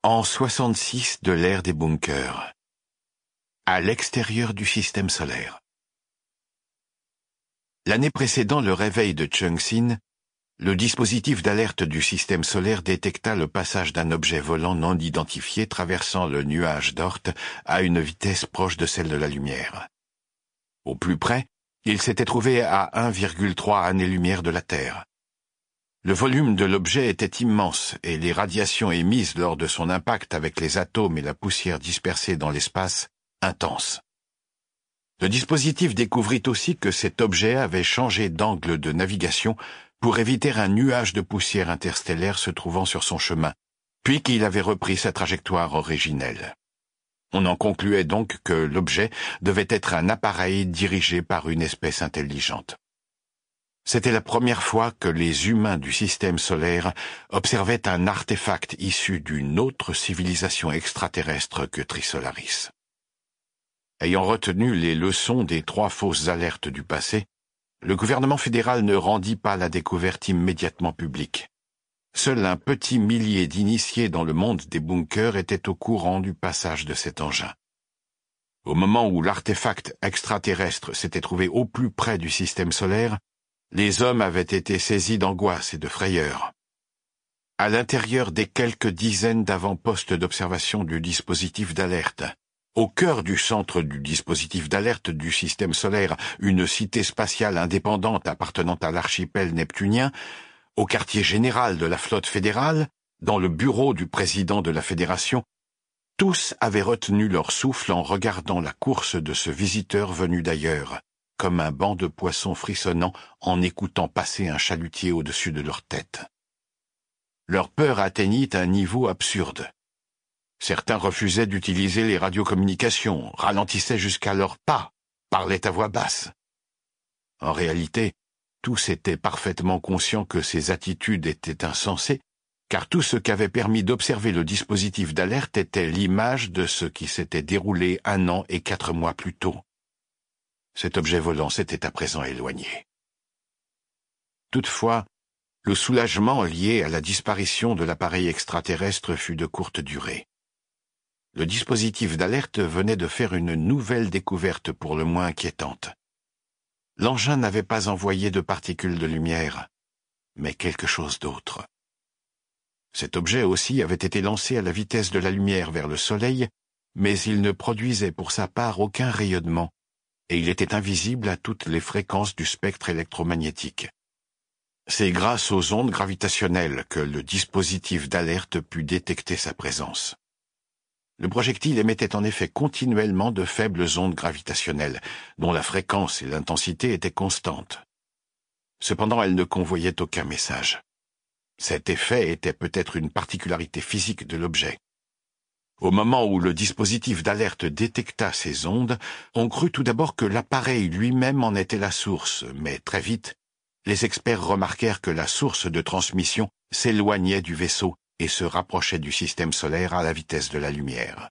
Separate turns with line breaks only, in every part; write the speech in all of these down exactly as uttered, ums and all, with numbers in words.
En soixante-six de l'ère des bunkers, à l'extérieur du système solaire. L'année précédant le réveil de Changsin, le dispositif d'alerte du système solaire détecta le passage d'un objet volant non identifié traversant le nuage d'Oort à une vitesse proche de celle de la lumière. Au plus près, il s'était trouvé à un virgule trois années-lumière de la Terre. Le volume de l'objet était immense et les radiations émises lors de son impact avec les atomes et la poussière dispersée dans l'espace, intenses. Le dispositif découvrit aussi que cet objet avait changé d'angle de navigation pour éviter un nuage de poussière interstellaire se trouvant sur son chemin, puis qu'il avait repris sa trajectoire originelle. On en concluait donc que l'objet devait être un appareil dirigé par une espèce intelligente. C'était la première fois que les humains du système solaire observaient un artefact issu d'une autre civilisation extraterrestre que Trisolaris. Ayant retenu les leçons des trois fausses alertes du passé, le gouvernement fédéral ne rendit pas la découverte immédiatement publique. Seul un petit millier d'initiés dans le monde des bunkers étaient au courant du passage de cet engin. Au moment où l'artefact extraterrestre s'était trouvé au plus près du système solaire, les hommes avaient été saisis d'angoisse et de frayeur. À l'intérieur des quelques dizaines d'avant-postes d'observation du dispositif d'alerte, au cœur du centre du dispositif d'alerte du système solaire, une cité spatiale indépendante appartenant à l'archipel neptunien, au quartier général de la flotte fédérale, dans le bureau du président de la Fédération, tous avaient retenu leur souffle en regardant la course de ce visiteur venu d'ailleurs, comme un banc de poissons frissonnant en écoutant passer un chalutier au-dessus de leur tête. Leur peur atteignit un niveau absurde. Certains refusaient d'utiliser les radiocommunications, ralentissaient jusqu'à leurs pas, parlaient à voix basse. En réalité, tous étaient parfaitement conscients que ces attitudes étaient insensées, car tout ce qu'avait permis d'observer le dispositif d'alerte était l'image de ce qui s'était déroulé un an et quatre mois plus tôt. Cet objet volant s'était à présent éloigné. Toutefois, le soulagement lié à la disparition de l'appareil extraterrestre fut de courte durée. Le dispositif d'alerte venait de faire une nouvelle découverte pour le moins inquiétante. L'engin n'avait pas envoyé de particules de lumière, mais quelque chose d'autre. Cet objet aussi avait été lancé à la vitesse de la lumière vers le Soleil, mais il ne produisait pour sa part aucun rayonnement, et il était invisible à toutes les fréquences du spectre électromagnétique. C'est grâce aux ondes gravitationnelles que le dispositif d'alerte put détecter sa présence. Le projectile émettait en effet continuellement de faibles ondes gravitationnelles, dont la fréquence et l'intensité étaient constantes. Cependant, elles ne convoyaient aucun message. Cet effet était peut-être une particularité physique de l'objet. Au moment où le dispositif d'alerte détecta ces ondes, on crut tout d'abord que l'appareil lui-même en était la source, mais très vite, les experts remarquèrent que la source de transmission s'éloignait du vaisseau et se rapprochait du système solaire à la vitesse de la lumière.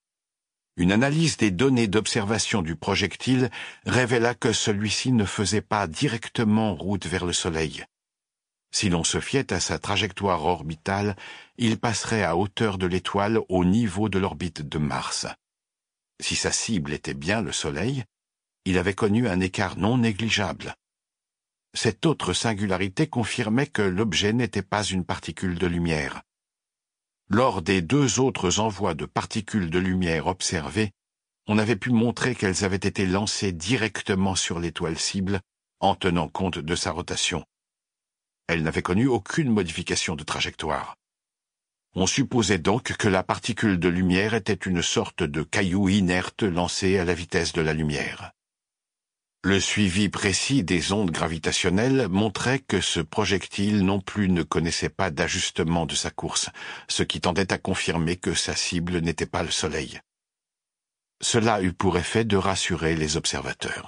Une analyse des données d'observation du projectile révéla que celui-ci ne faisait pas directement route vers le Soleil. Si l'on se fiait à sa trajectoire orbitale, il passerait à hauteur de l'étoile au niveau de l'orbite de Mars. Si sa cible était bien le Soleil, il avait connu un écart non négligeable. Cette autre singularité confirmait que l'objet n'était pas une particule de lumière. Lors des deux autres envois de particules de lumière observés, on avait pu montrer qu'elles avaient été lancées directement sur l'étoile cible en tenant compte de sa rotation. Elle n'avait connu aucune modification de trajectoire. On supposait donc que la particule de lumière était une sorte de caillou inerte lancé à la vitesse de la lumière. Le suivi précis des ondes gravitationnelles montrait que ce projectile non plus ne connaissait pas d'ajustement de sa course, ce qui tendait à confirmer que sa cible n'était pas le Soleil. Cela eut pour effet de rassurer les observateurs.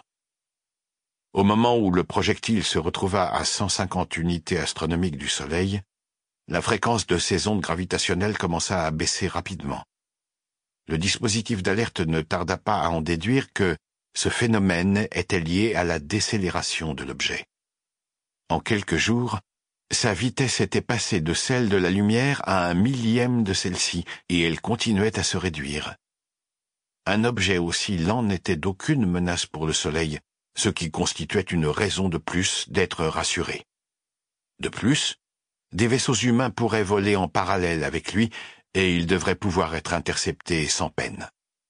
Au moment où le projectile se retrouva à cent cinquante unités astronomiques du Soleil, la fréquence de ces ondes gravitationnelles commença à baisser rapidement. Le dispositif d'alerte ne tarda pas à en déduire que ce phénomène était lié à la décélération de l'objet. En quelques jours, Sa vitesse était passée de celle de la lumière à un millième de celle-ci, et elle continuait à se réduire. Un objet aussi lent n'était d'aucune menace pour le Soleil, ce qui constituait une raison de plus d'être rassuré. De plus, des vaisseaux humains pourraient voler en parallèle avec lui, et il devrait pouvoir être intercepté sans peine.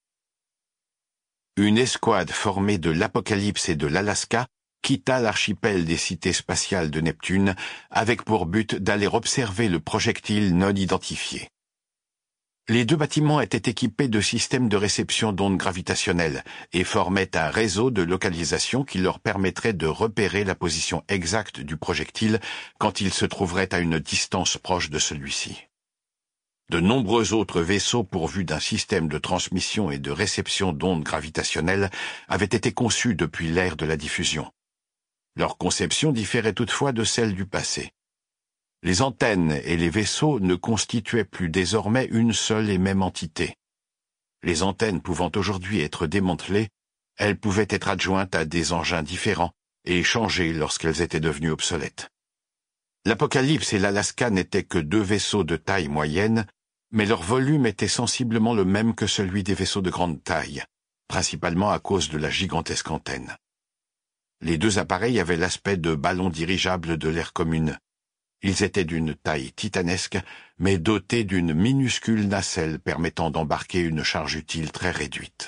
Une escouade formée de l'Apocalypse et de l'Alaska quitta l'archipel des cités spatiales de Neptune avec pour but d'aller observer le projectile non identifié. Les deux bâtiments étaient équipés de systèmes de réception d'ondes gravitationnelles et formaient un réseau de localisation qui leur permettrait de repérer la position exacte du projectile quand il se trouverait à une distance proche de celui-ci. De nombreux autres vaisseaux pourvus d'un système de transmission et de réception d'ondes gravitationnelles avaient été conçus depuis l'ère de la diffusion. Leur conception différait toutefois de celle du passé. Les antennes et les vaisseaux ne constituaient plus désormais une seule et même entité. Les antennes pouvant aujourd'hui être démantelées, elles pouvaient être adjointes à des engins différents et changées lorsqu'elles étaient devenues obsolètes. L'Apocalypse et l'Alaska n'étaient que deux vaisseaux de taille moyenne, mais leur volume était sensiblement le même que celui des vaisseaux de grande taille, principalement à cause de la gigantesque antenne. Les deux appareils avaient l'aspect de ballons dirigeables de l'ère commune. Ils étaient d'une taille titanesque, mais dotés d'une minuscule nacelle permettant d'embarquer une charge utile très réduite.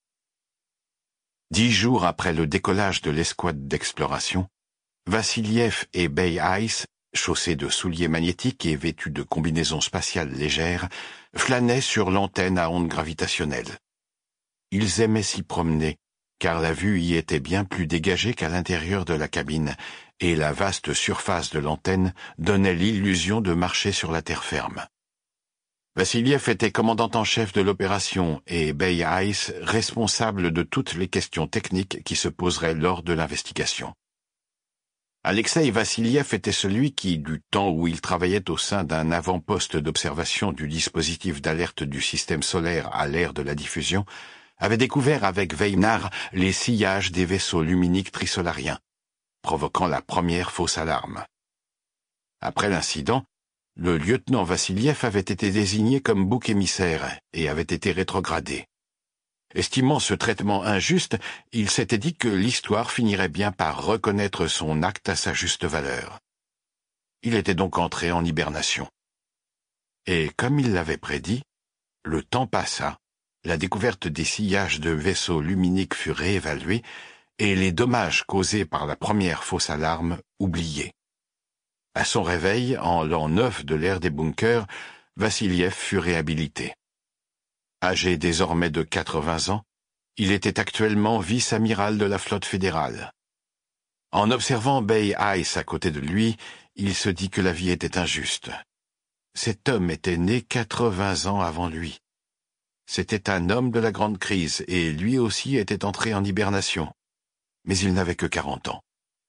Dix jours après le décollage de l'escouade d'exploration, Vassiliev et Bay Ice, chaussés de souliers magnétiques et vêtus de combinaisons spatiales légères, flânaient sur l'antenne à ondes gravitationnelles. Ils aimaient s'y promener, car la vue y était bien plus dégagée qu'à l'intérieur de la cabine, et la vaste surface de l'antenne donnait l'illusion de marcher sur la terre ferme. Vassiliev était commandant en chef de l'opération et Bay Ice responsable de toutes les questions techniques qui se poseraient lors de l'investigation. Alexei Vassiliev était celui qui, du temps où il travaillait au sein d'un avant-poste d'observation du dispositif d'alerte du système solaire à l'ère de la diffusion, avait découvert avec Weimar les sillages des vaisseaux luminiques trisolariens, provoquant la première fausse alarme. Après l'incident, le lieutenant Vassiliev avait été désigné comme bouc émissaire et avait été rétrogradé. Estimant ce traitement injuste, il s'était dit que l'histoire finirait bien par reconnaître son acte à sa juste valeur. Il était donc entré en hibernation. Et comme il l'avait prédit, le temps passa, la découverte des sillages de vaisseaux luminiques fut réévaluée, et les dommages causés par la première fausse alarme oubliés. À son réveil, en l'an neuf de l'ère des bunkers, Vassiliev fut réhabilité. Âgé désormais de quatre-vingts ans, il était actuellement vice-amiral de la flotte fédérale. En observant Bay Ice à côté de lui, il se dit que la vie était injuste. Cet homme était né quatre-vingts ans avant lui. C'était un homme de la grande crise, et lui aussi était entré en hibernation. Mais il n'avait que quarante ans.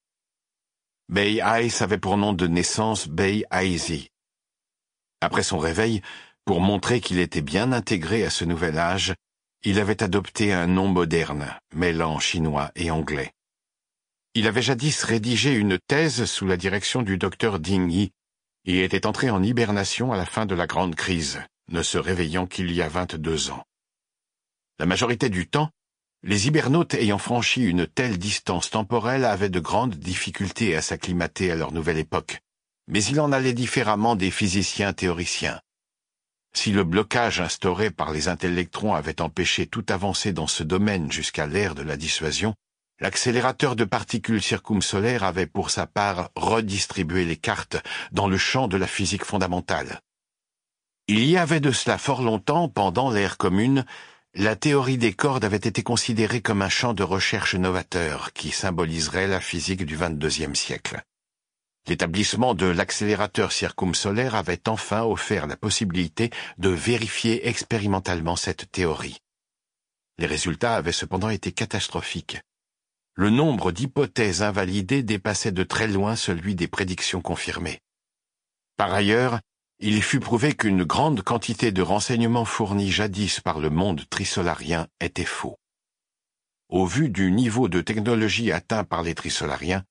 Bay Ice avait pour nom de naissance Bay Icy. Après son réveil, pour montrer qu'il était bien intégré à ce nouvel âge, il avait adopté un nom moderne, mêlant chinois et anglais. Il avait jadis rédigé une thèse sous la direction du docteur Ding Yi et était entré en hibernation à la fin de la grande crise, ne se réveillant qu'il y a vingt-deux ans. La majorité du temps, les hibernautes ayant franchi une telle distance temporelle avaient de grandes difficultés à s'acclimater à leur nouvelle époque, mais il en allait différemment des physiciens théoriciens. Si le blocage instauré par les intellectrons avait empêché toute avancée dans ce domaine jusqu'à l'ère de la dissuasion, l'accélérateur de particules circumsolaires avait pour sa part redistribué les cartes dans le champ de la physique fondamentale. Il y avait de cela fort longtemps, pendant l'ère commune, la théorie des cordes avait été considérée comme un champ de recherche novateur qui symboliserait la physique du vingt-deuxième siècle. L'établissement de l'accélérateur circumsolaire avait enfin offert la possibilité de vérifier expérimentalement cette théorie. Les résultats avaient cependant été catastrophiques. Le nombre d'hypothèses invalidées dépassait de très loin celui des prédictions confirmées. Par ailleurs, il fut prouvé qu'une grande quantité de renseignements fournis jadis par le monde trisolarien étaient faux. Au vu du niveau de technologie atteint par les trisolariens,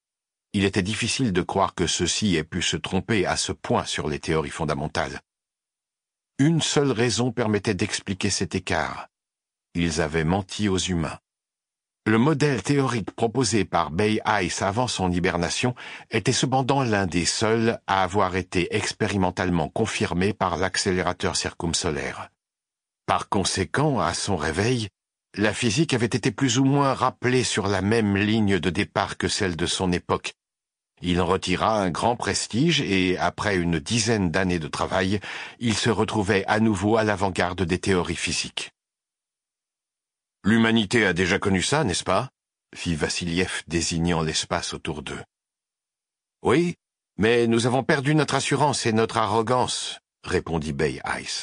Il était difficile de croire que ceux-ci aient pu se tromper à ce point sur les théories fondamentales. Une seule raison permettait d'expliquer cet écart. Ils avaient menti aux humains. Le modèle théorique proposé par Bay Ice avant son hibernation était cependant l'un des seuls à avoir été expérimentalement confirmé par l'accélérateur circumsolaire. Par conséquent, à son réveil, la physique avait été plus ou moins rappelée sur la même ligne de départ que celle de son époque. Il en retira un grand prestige et, après une dizaine d'années de travail, il se retrouvait à nouveau à l'avant-garde des théories physiques. « L'humanité a déjà connu ça, n'est-ce pas ?» fit Vassiliev, désignant l'espace autour d'eux. « Oui, mais nous avons perdu notre assurance et notre arrogance, » répondit Bay Ice.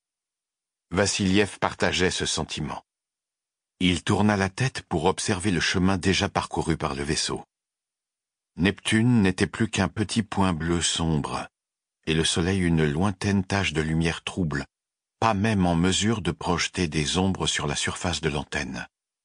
Vassiliev partageait ce sentiment. Il tourna la tête pour observer le chemin déjà parcouru par le vaisseau. Neptune n'était plus qu'un petit point bleu sombre, et le soleil une lointaine tache de lumière trouble, pas même en mesure de projeter des ombres sur la surface de l'antenne.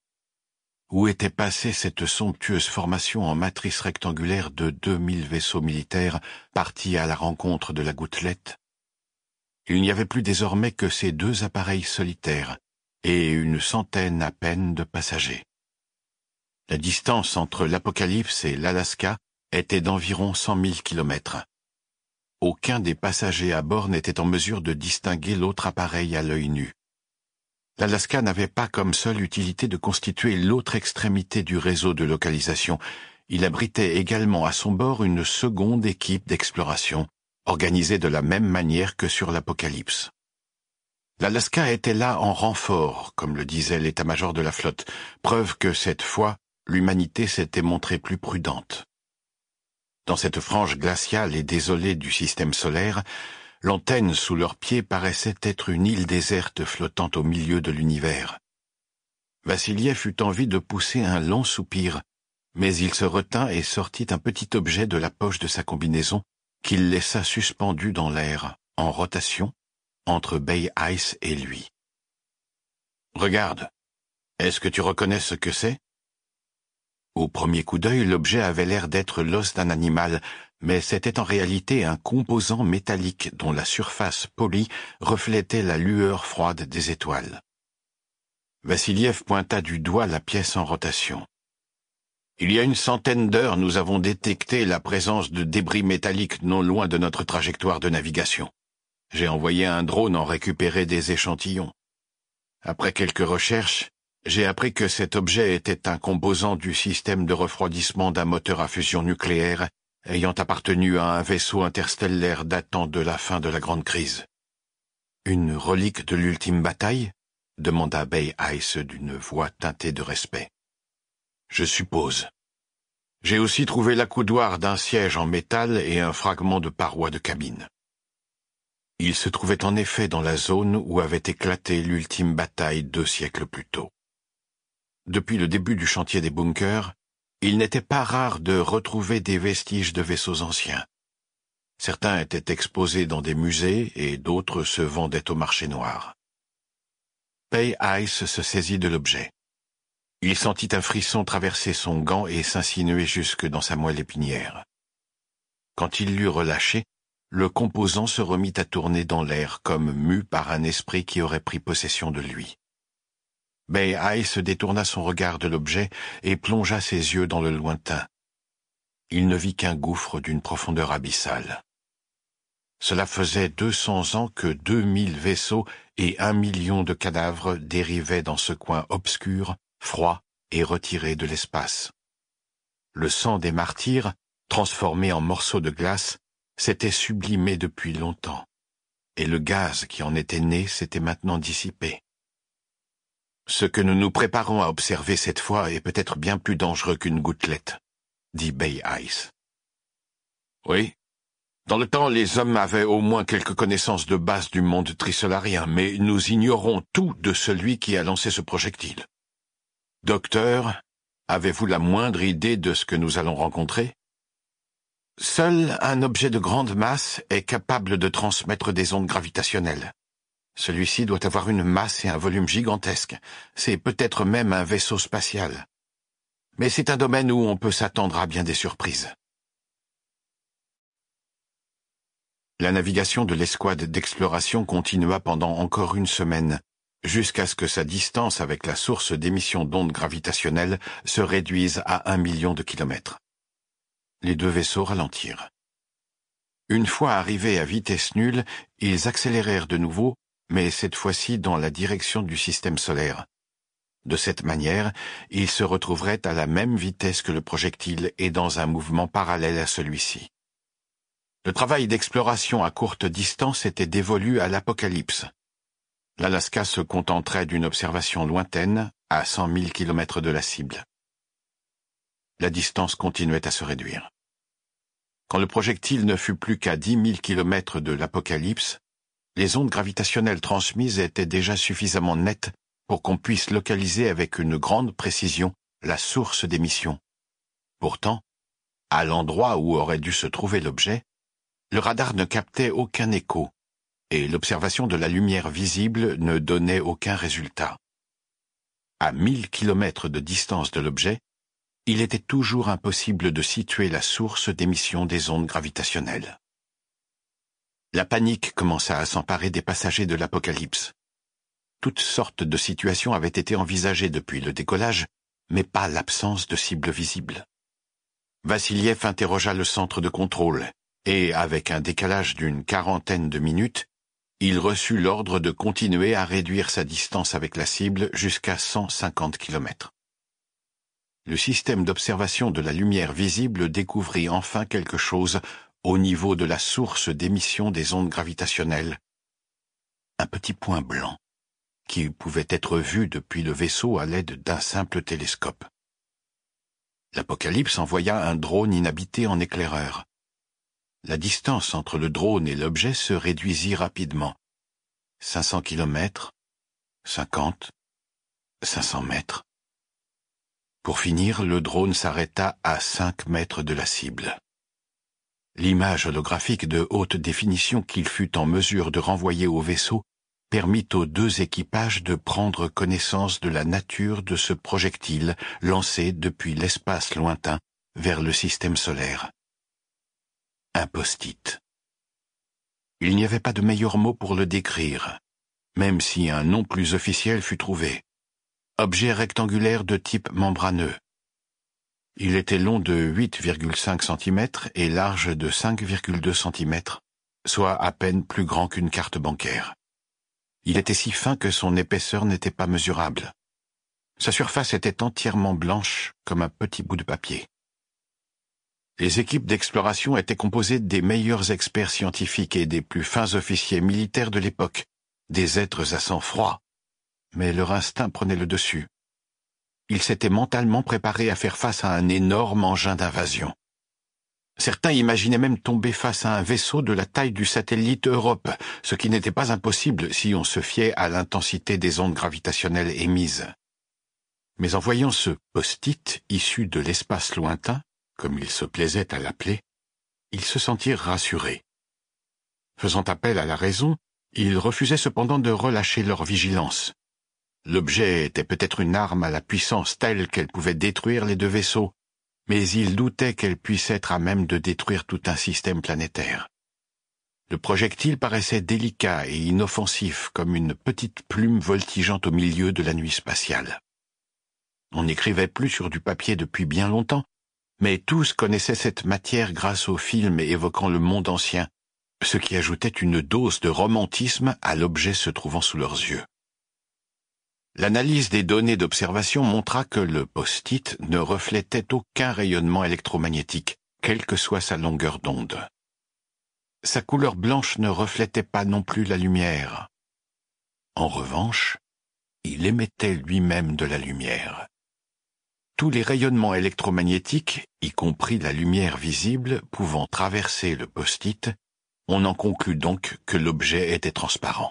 Où était passée cette somptueuse formation en matrice rectangulaire de deux mille vaisseaux militaires partis à la rencontre de la gouttelette? Il n'y avait plus désormais que ces deux appareils solitaires et une centaine à peine de passagers. La distance entre l'Apocalypse et l'Alaska était d'environ cent mille kilomètres. Aucun des passagers à bord n'était en mesure de distinguer l'autre appareil à l'œil nu. L'Alaska n'avait pas comme seule utilité de constituer l'autre extrémité du réseau de localisation. Il abritait également à son bord une seconde équipe d'exploration, organisée de la même manière que sur l'Apocalypse. L'Alaska était là en renfort, comme le disait l'état-major de la flotte, preuve que cette fois, l'humanité s'était montrée plus prudente. Dans cette frange glaciale et désolée du système solaire, l'antenne sous leurs pieds paraissait être une île déserte flottant au milieu de l'univers. Vassiliev eut envie de pousser un long soupir, mais il se retint et sortit un petit objet de la poche de sa combinaison qu'il laissa suspendu dans l'air, en rotation, entre Bay Ice et lui. « Regarde, est-ce que tu reconnais ce que c'est ?» Au premier coup d'œil, l'objet avait l'air d'être l'os d'un animal, mais c'était en réalité un composant métallique dont la surface polie reflétait la lueur froide des étoiles. Vassiliev pointa du doigt la pièce en rotation. « Il y a une centaine d'heures, nous avons détecté la présence de débris métalliques non loin de notre trajectoire de navigation. J'ai envoyé un drone en récupérer des échantillons. Après quelques recherches, j'ai appris que cet objet était un composant du système de refroidissement d'un moteur à fusion nucléaire ayant appartenu à un vaisseau interstellaire datant de la fin de la Grande Crise. « Une relique de l'ultime bataille ?» demanda Bay Ice d'une voix teintée de respect. « Je suppose. J'ai aussi trouvé l'accoudoir d'un siège en métal et un fragment de paroi de cabine. » Il se trouvait en effet dans la zone où avait éclaté l'ultime bataille deux siècles plus tôt. Depuis le début du chantier des bunkers, il n'était pas rare de retrouver des vestiges de vaisseaux anciens. Certains étaient exposés dans des musées et d'autres se vendaient au marché noir. Bay Ice se saisit de l'objet. Il sentit un frisson traverser son gant et s'insinuer jusque dans sa moelle épinière. Quand il l'eut relâché, le composant se remit à tourner dans l'air comme mu par un esprit qui aurait pris possession de lui. Bay Ice détourna son regard de l'objet et plongea ses yeux dans le lointain. Il ne vit qu'un gouffre d'une profondeur abyssale. Cela faisait deux cents ans que deux mille vaisseaux et un million de cadavres dérivaient dans ce coin obscur, froid et retiré de l'espace. Le sang des martyrs, transformé en morceaux de glace, s'était sublimé depuis longtemps, et le gaz qui en était né s'était maintenant dissipé. Ce que nous nous préparons à observer cette fois est peut-être bien plus dangereux qu'une gouttelette, dit Bay Ice. Oui. Dans le temps, les hommes avaient au moins quelques connaissances de base du monde trisolarien, mais nous ignorons tout de celui qui a lancé ce projectile. Docteur, avez-vous la moindre idée de ce que nous allons rencontrer? Seul un objet de grande masse est capable de transmettre des ondes gravitationnelles. Celui-ci doit avoir une masse et un volume gigantesques. C'est peut-être même un vaisseau spatial. Mais c'est un domaine où on peut s'attendre à bien des surprises. La navigation de l'escouade d'exploration continua pendant encore une semaine, jusqu'à ce que sa distance avec la source d'émission d'ondes gravitationnelles se réduise à un million de kilomètres. Les deux vaisseaux ralentirent. Une fois arrivés à vitesse nulle, ils accélérèrent de nouveau, mais cette fois-ci dans la direction du système solaire. De cette manière, ils se retrouveraient à la même vitesse que le projectile et dans un mouvement parallèle à celui-ci. Le travail d'exploration à courte distance était dévolu à l'Apocalypse. L'Alaska se contenterait d'une observation lointaine, à cent mille kilomètres de la cible. La distance continuait à se réduire. Quand le projectile ne fut plus qu'à dix mille kilomètres de l'Apocalypse, les ondes gravitationnelles transmises étaient déjà suffisamment nettes pour qu'on puisse localiser avec une grande précision la source d'émission. Pourtant, à l'endroit où aurait dû se trouver l'objet, le radar ne captait aucun écho, et l'observation de la lumière visible ne donnait aucun résultat. À mille kilomètres de distance de l'objet, il était toujours impossible de situer la source d'émission des ondes gravitationnelles. La panique commença à s'emparer des passagers de l'Apocalypse. Toutes sortes de situations avaient été envisagées depuis le décollage, mais pas l'absence de cible visible. Vassiliev interrogea le centre de contrôle, et, avec un décalage d'une quarantaine de minutes, il reçut l'ordre de continuer à réduire sa distance avec la cible jusqu'à cent cinquante kilomètres. Le système d'observation de la lumière visible découvrit enfin quelque chose au niveau de la source d'émission des ondes gravitationnelles. Un petit point blanc, qui pouvait être vu depuis le vaisseau à l'aide d'un simple télescope. L'Apocalypse envoya un drone inhabité en éclaireur. La distance entre le drone et l'objet se réduisit rapidement. cinq cents kilomètres, cinquante, cinq cents mètres. Pour finir, le drone s'arrêta à cinq mètres de la cible. L'image holographique de haute définition qu'il fut en mesure de renvoyer au vaisseau permit aux deux équipages de prendre connaissance de la nature de ce projectile lancé depuis l'espace lointain vers le système solaire. Un post-it. Il n'y avait pas de meilleur mot pour le décrire, même si un nom plus officiel fut trouvé. Objet rectangulaire de type membraneux. Il était long de huit virgule cinq centimètres et large de cinq virgule deux centimètres, soit à peine plus grand qu'une carte bancaire. Il était si fin que son épaisseur n'était pas mesurable. Sa surface était entièrement blanche comme un petit bout de papier. Les équipes d'exploration étaient composées des meilleurs experts scientifiques et des plus fins officiers militaires de l'époque, des êtres à sang froid, mais leur instinct prenait le dessus. Ils s'étaient mentalement préparés à faire face à un énorme engin d'invasion. Certains imaginaient même tomber face à un vaisseau de la taille du satellite Europe, ce qui n'était pas impossible si on se fiait à l'intensité des ondes gravitationnelles émises. Mais en voyant ce post-it issu de l'espace lointain, comme ils se plaisaient à l'appeler, ils se sentirent rassurés. Faisant appel à la raison, ils refusaient cependant de relâcher leur vigilance. L'objet était peut-être une arme à la puissance telle qu'elle pouvait détruire les deux vaisseaux, mais ils doutaient qu'elle puisse être à même de détruire tout un système planétaire. Le projectile paraissait délicat et inoffensif comme une petite plume voltigeant au milieu de la nuit spatiale. On n'écrivait plus sur du papier depuis bien longtemps, mais tous connaissaient cette matière grâce aux films évoquant le monde ancien, ce qui ajoutait une dose de romantisme à l'objet se trouvant sous leurs yeux. L'analyse des données d'observation montra que le post-it ne reflétait aucun rayonnement électromagnétique, quelle que soit sa longueur d'onde. Sa couleur blanche ne reflétait pas non plus la lumière. En revanche, il émettait lui-même de la lumière. Tous les rayonnements électromagnétiques, y compris la lumière visible pouvant traverser le post-it, on en conclut donc que l'objet était transparent.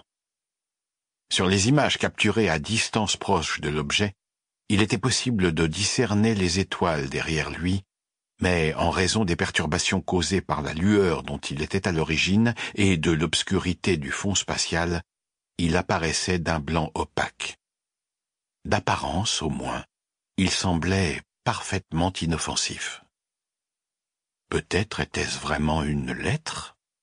Sur les images capturées à distance proche de l'objet, il était possible de discerner les étoiles derrière lui, mais en raison des perturbations causées par la lueur dont il était à l'origine et de l'obscurité du fond spatial, il apparaissait d'un blanc opaque. D'apparence, au moins, il semblait parfaitement inoffensif. Peut-être était-ce vraiment une lettre ?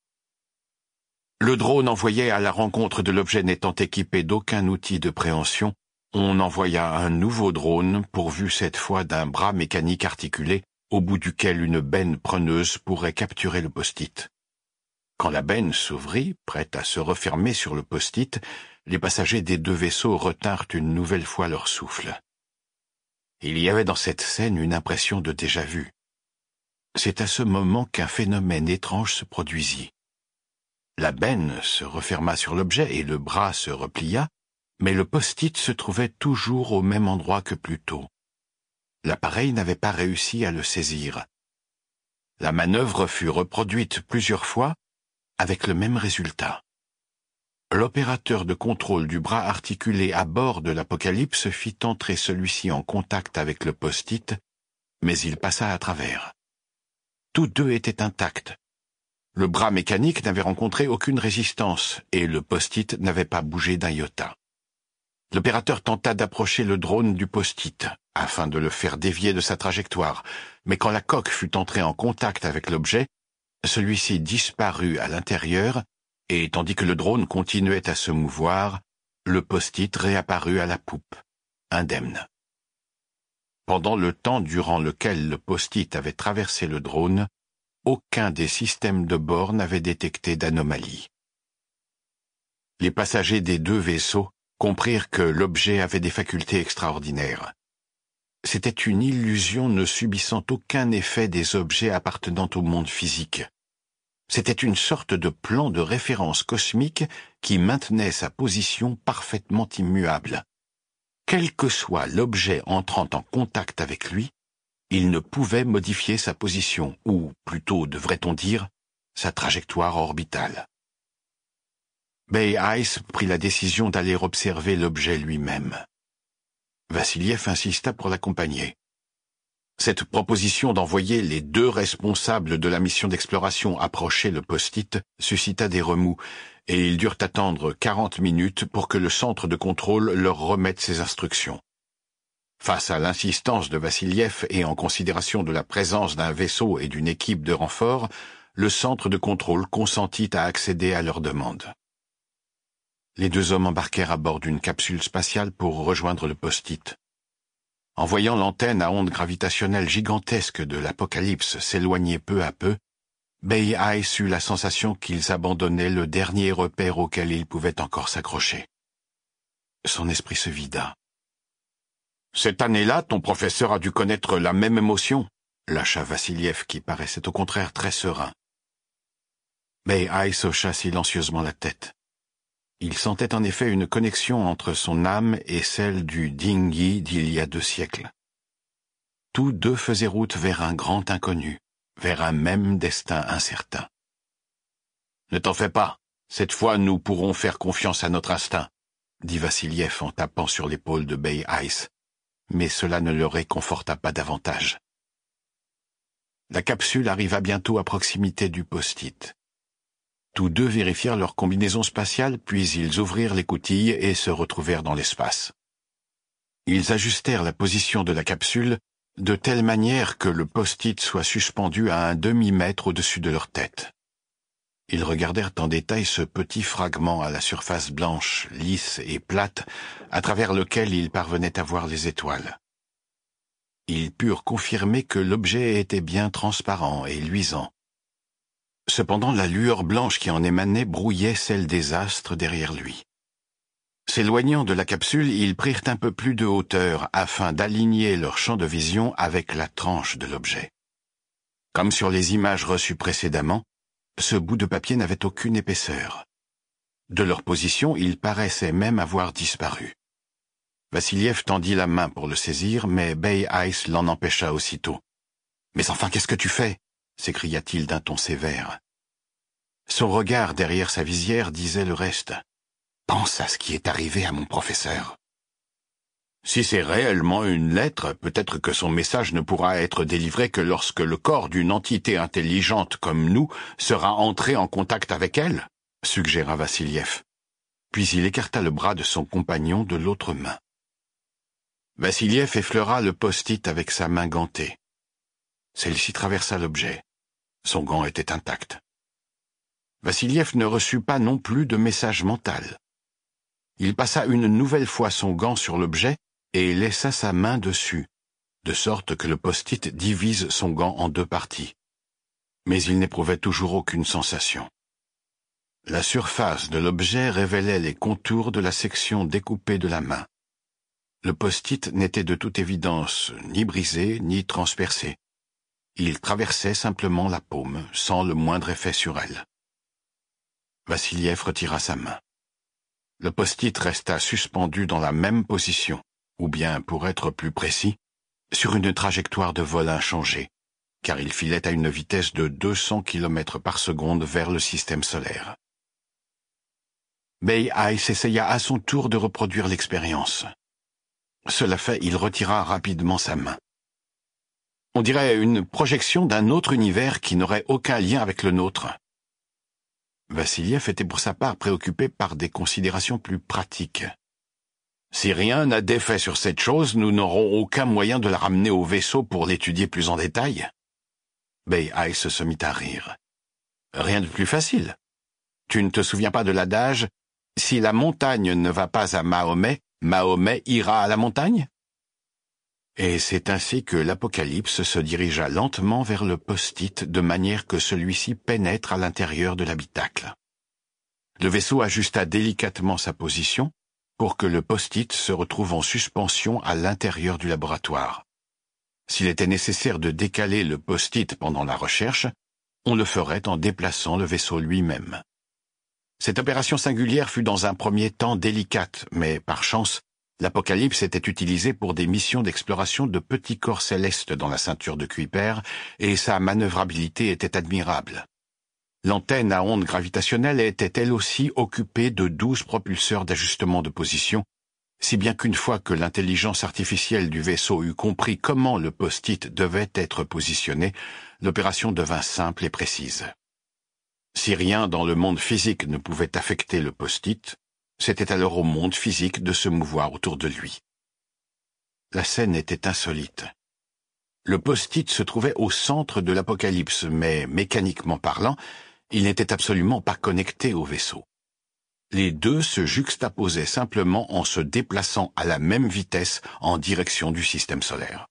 Le drone envoyé à la rencontre de l'objet n'étant équipé d'aucun outil de préhension, on envoya un nouveau drone pourvu cette fois d'un bras mécanique articulé au bout duquel une benne preneuse pourrait capturer le post-it. Quand la benne s'ouvrit, prête à se refermer sur le post-it, les passagers des deux vaisseaux retinrent une nouvelle fois leur souffle. Il y avait dans cette scène une impression de déjà-vu. C'est à ce moment qu'un phénomène étrange se produisit. La benne se referma sur l'objet et le bras se replia, mais le post-it se trouvait toujours au même endroit que plus tôt. L'appareil n'avait pas réussi à le saisir. La manœuvre fut reproduite plusieurs fois, avec le même résultat. L'opérateur de contrôle du bras articulé à bord de l'Apocalypse fit entrer celui-ci en contact avec le post-it, mais il passa à travers. Tous deux étaient intacts. Le bras mécanique n'avait rencontré aucune résistance et le post-it n'avait pas bougé d'un iota. L'opérateur tenta d'approcher le drone du post-it, afin de le faire dévier de sa trajectoire, mais quand la coque fut entrée en contact avec l'objet, celui-ci disparut à l'intérieur, et tandis que le drone continuait à se mouvoir, le post-it réapparut à la poupe, indemne. Pendant le temps durant lequel le post-it avait traversé le drone, aucun des systèmes de bord n'avait détecté d'anomalie. Les passagers des deux vaisseaux comprirent que l'objet avait des facultés extraordinaires. C'était une illusion ne subissant aucun effet des objets appartenant au monde physique. C'était une sorte de plan de référence cosmique qui maintenait sa position parfaitement immuable. Quel que soit l'objet entrant en contact avec lui, il ne pouvait modifier sa position, ou plutôt, devrait-on dire, sa trajectoire orbitale. Bay Ice prit la décision d'aller observer l'objet lui-même. Vassiliev insista pour l'accompagner. Cette proposition d'envoyer les deux responsables de la mission d'exploration approcher le post-it suscita des remous, et ils durent attendre quarante minutes pour que le centre de contrôle leur remette ses instructions. Face à l'insistance de Vassiliev et en considération de la présence d'un vaisseau et d'une équipe de renfort, le centre de contrôle consentit à accéder à leur demande. Les deux hommes embarquèrent à bord d'une capsule spatiale pour rejoindre le post-it. En voyant l'antenne à ondes gravitationnelles gigantesques de l'Apocalypse s'éloigner peu à peu, Bay Ice eut la sensation qu'ils abandonnaient le dernier repère auquel ils pouvaient encore s'accrocher. Son esprit se vida. « Cette année-là, ton professeur a dû connaître la même émotion », lâcha Vassiliev qui paraissait au contraire très serein. Bay Ice hocha silencieusement la tête. Il sentait en effet une connexion entre son âme et celle du Dinghy d'il y a deux siècles. Tous deux faisaient route vers un grand inconnu, vers un même destin incertain. « Ne t'en fais pas, cette fois nous pourrons faire confiance à notre instinct », dit Vassiliev en tapant sur l'épaule de Bay Ice, mais cela ne le réconforta pas davantage. La capsule arriva bientôt à proximité du post-it. Tous deux vérifièrent leur combinaison spatiale, puis ils ouvrirent l'écoutille et se retrouvèrent dans l'espace. Ils ajustèrent la position de la capsule de telle manière que le post-it soit suspendu à un demi-mètre au-dessus de leur tête. Ils regardèrent en détail ce petit fragment à la surface blanche, lisse et plate, à travers lequel ils parvenaient à voir les étoiles. Ils purent confirmer que l'objet était bien transparent et luisant. Cependant, la lueur blanche qui en émanait brouillait celle des astres derrière lui. S'éloignant de la capsule, ils prirent un peu plus de hauteur afin d'aligner leur champ de vision avec la tranche de l'objet. Comme sur les images reçues précédemment, ce bout de papier n'avait aucune épaisseur. De leur position, ils paraissaient même avoir disparu. Vassiliev tendit la main pour le saisir, mais Bay Ice l'en empêcha aussitôt. « Mais enfin, qu'est-ce que tu fais ?» s'écria-t-il d'un ton sévère. Son regard derrière sa visière disait le reste. « Pense à ce qui est arrivé à mon professeur. » Si c'est réellement une lettre, peut-être que son message ne pourra être délivré que lorsque le corps d'une entité intelligente comme nous sera entré en contact avec elle, suggéra Vassiliev. Puis il écarta le bras de son compagnon de l'autre main. Vassiliev effleura le post-it avec sa main gantée. Celle-ci traversa l'objet. Son gant était intact. Vassiliev ne reçut pas non plus de message mental. Il passa une nouvelle fois son gant sur l'objet et laissa sa main dessus, de sorte que le post-it divise son gant en deux parties. Mais il n'éprouvait toujours aucune sensation. La surface de l'objet révélait les contours de la section découpée de la main. Le post-it n'était de toute évidence ni brisé ni transpercé. Il traversait simplement la paume, sans le moindre effet sur elle. Vassiliev retira sa main. Le post-it resta suspendu dans la même position, ou bien, pour être plus précis, sur une trajectoire de vol inchangée, car il filait à une vitesse de deux cents kilomètres par seconde vers le système solaire. Bay Ice essaya à son tour de reproduire l'expérience. Cela fait, il retira rapidement sa main. On dirait une projection d'un autre univers qui n'aurait aucun lien avec le nôtre. Vassiliev était pour sa part préoccupé par des considérations plus pratiques. Si rien n'a d'effet sur cette chose, nous n'aurons aucun moyen de la ramener au vaisseau pour l'étudier plus en détail. Bay Ice se mit à rire. Rien de plus facile. Tu ne te souviens pas de l'adage « Si la montagne ne va pas à Mahomet, Mahomet ira à la montagne ?» Et c'est ainsi que l'Apocalypse se dirigea lentement vers le post-it de manière que celui-ci pénètre à l'intérieur de l'habitacle. Le vaisseau ajusta délicatement sa position pour que le post-it se retrouve en suspension à l'intérieur du laboratoire. S'il était nécessaire de décaler le post-it pendant la recherche, on le ferait en déplaçant le vaisseau lui-même. Cette opération singulière fut dans un premier temps délicate, mais par chance, l'Apocalypse était utilisé pour des missions d'exploration de petits corps célestes dans la ceinture de Kuiper, et sa manœuvrabilité était admirable. L'antenne à ondes gravitationnelles était elle aussi occupée de douze propulseurs d'ajustement de position, si bien qu'une fois que l'intelligence artificielle du vaisseau eut compris comment le post-it devait être positionné, l'opération devint simple et précise. Si rien dans le monde physique ne pouvait affecter le post-it, c'était alors au monde physique de se mouvoir autour de lui. La scène était insolite. Le post-it se trouvait au centre de l'Apocalypse, mais mécaniquement parlant, il n'était absolument pas connecté au vaisseau. Les deux se juxtaposaient simplement en se déplaçant à la même vitesse en direction du système solaire.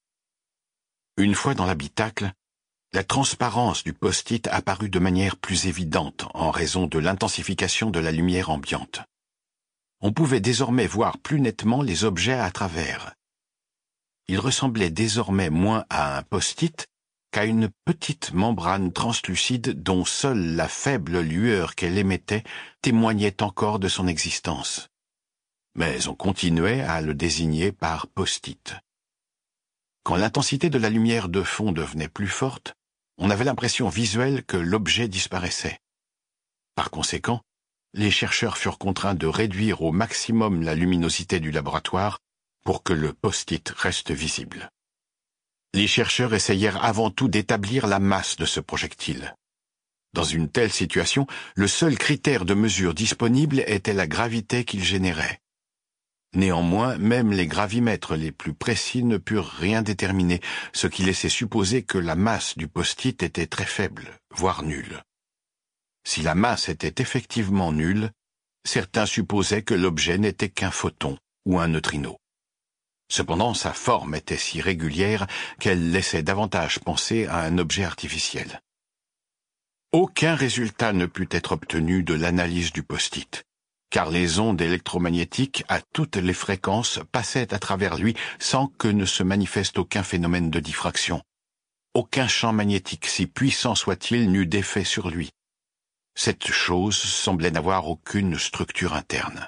Une fois dans l'habitacle, la transparence du post-it apparut de manière plus évidente en raison de l'intensification de la lumière ambiante. On pouvait désormais voir plus nettement les objets à travers. Il ressemblait désormais moins à un post-it qu'à une petite membrane translucide dont seule la faible lueur qu'elle émettait témoignait encore de son existence. Mais on continuait à le désigner par post-it. Quand l'intensité de la lumière de fond devenait plus forte, on avait l'impression visuelle que l'objet disparaissait. Par conséquent, les chercheurs furent contraints de réduire au maximum la luminosité du laboratoire pour que le post-it reste visible. Les chercheurs essayèrent avant tout d'établir la masse de ce projectile. Dans une telle situation, le seul critère de mesure disponible était la gravité qu'il générait. Néanmoins, même les gravimètres les plus précis ne purent rien déterminer, ce qui laissait supposer que la masse du post-it était très faible, voire nulle. Si la masse était effectivement nulle, certains supposaient que l'objet n'était qu'un photon ou un neutrino. Cependant, sa forme était si régulière qu'elle laissait davantage penser à un objet artificiel. Aucun résultat ne put être obtenu de l'analyse du post-it, car les ondes électromagnétiques à toutes les fréquences passaient à travers lui sans que ne se manifeste aucun phénomène de diffraction. Aucun champ magnétique, si puissant soit-il, n'eut d'effet sur lui. Cette chose semblait n'avoir aucune structure interne.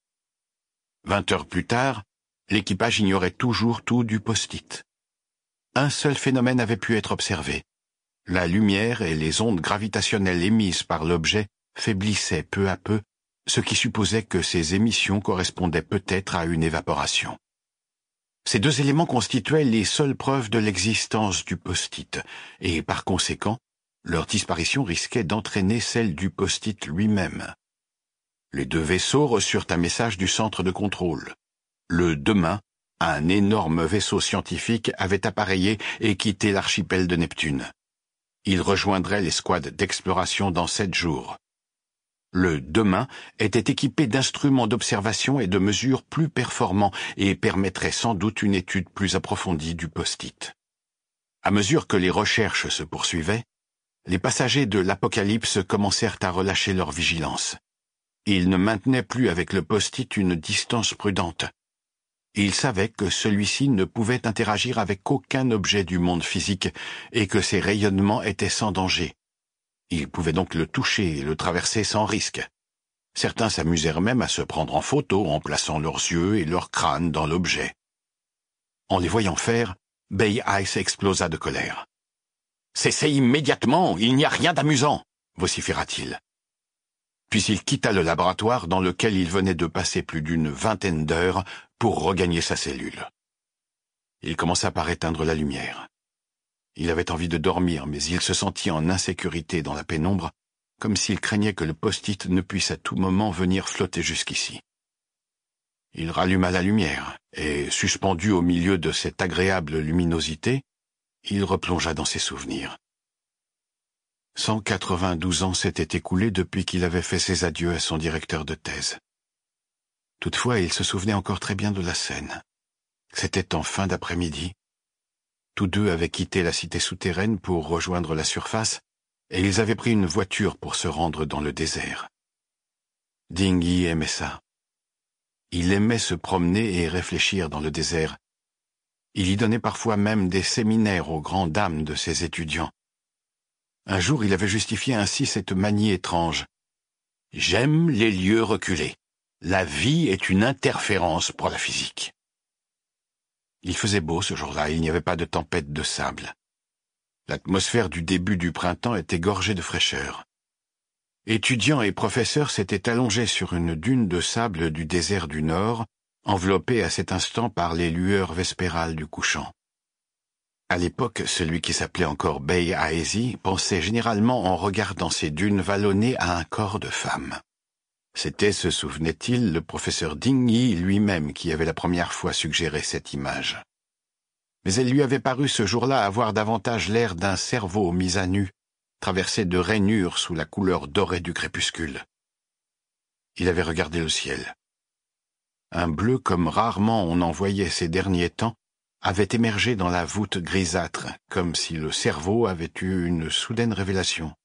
Vingt heures plus tard, l'équipage ignorait toujours tout du post-it. Un seul phénomène avait pu être observé. La lumière et les ondes gravitationnelles émises par l'objet faiblissaient peu à peu, ce qui supposait que ces émissions correspondaient peut-être à une évaporation. Ces deux éléments constituaient les seules preuves de l'existence du post-it, et par conséquent, leur disparition risquait d'entraîner celle du post-it lui-même. Les deux vaisseaux reçurent un message du centre de contrôle. Le demain, un énorme vaisseau scientifique avait appareillé et quitté l'archipel de Neptune. Il rejoindrait les squads d'exploration dans sept jours. Le demain était équipé d'instruments d'observation et de mesure plus performants et permettrait sans doute une étude plus approfondie du post-it. À mesure que les recherches se poursuivaient, les passagers de l'Apocalypse commencèrent à relâcher leur vigilance. Ils ne maintenaient plus avec le post-it une distance prudente. Ils savaient que celui-ci ne pouvait interagir avec aucun objet du monde physique et que ses rayonnements étaient sans danger. Ils pouvaient donc le toucher et le traverser sans risque. Certains s'amusèrent même à se prendre en photo en plaçant leurs yeux et leur crâne dans l'objet. En les voyant faire, Bay Ice explosa de colère. « Cessez immédiatement, il n'y a rien d'amusant !» vociféra-t-il. Puis il quitta le laboratoire dans lequel il venait de passer plus d'une vingtaine d'heures pour regagner sa cellule. Il commença par éteindre la lumière. Il avait envie de dormir, mais il se sentit en insécurité dans la pénombre, comme s'il craignait que le post-it ne puisse à tout moment venir flotter jusqu'ici. Il ralluma la lumière, et, suspendu au milieu de cette agréable luminosité, il replongea dans ses souvenirs. cent quatre-vingt-douze ans s'étaient écoulés depuis qu'il avait fait ses adieux à son directeur de thèse. Toutefois, il se souvenait encore très bien de la scène. C'était en fin d'après-midi. Tous deux avaient quitté la cité souterraine pour rejoindre la surface, et ils avaient pris une voiture pour se rendre dans le désert. Ding Yi aimait ça. Il aimait se promener et réfléchir dans le désert. Il y donnait parfois même des séminaires aux grandes dames de ses étudiants. Un jour, il avait justifié ainsi cette manie étrange. « J'aime les lieux reculés. La vie est une interférence pour la physique. » Il faisait beau ce jour-là, il n'y avait pas de tempête de sable. L'atmosphère du début du printemps était gorgée de fraîcheur. Étudiants et professeurs s'étaient allongés sur une dune de sable du désert du Nord, enveloppés à cet instant par les lueurs vespérales du couchant. À l'époque, celui qui s'appelait encore Bay Aesi pensait généralement en regardant ces dunes vallonnées à un corps de femme. C'était, se souvenait-il, le professeur Ding Yi lui-même qui avait la première fois suggéré cette image. Mais elle lui avait paru ce jour-là avoir davantage l'air d'un cerveau mis à nu, traversé de rainures sous la couleur dorée du crépuscule. Il avait regardé le ciel. Un bleu comme rarement on en voyait ces derniers temps avait émergé dans la voûte grisâtre, comme si le cerveau avait eu une soudaine révélation.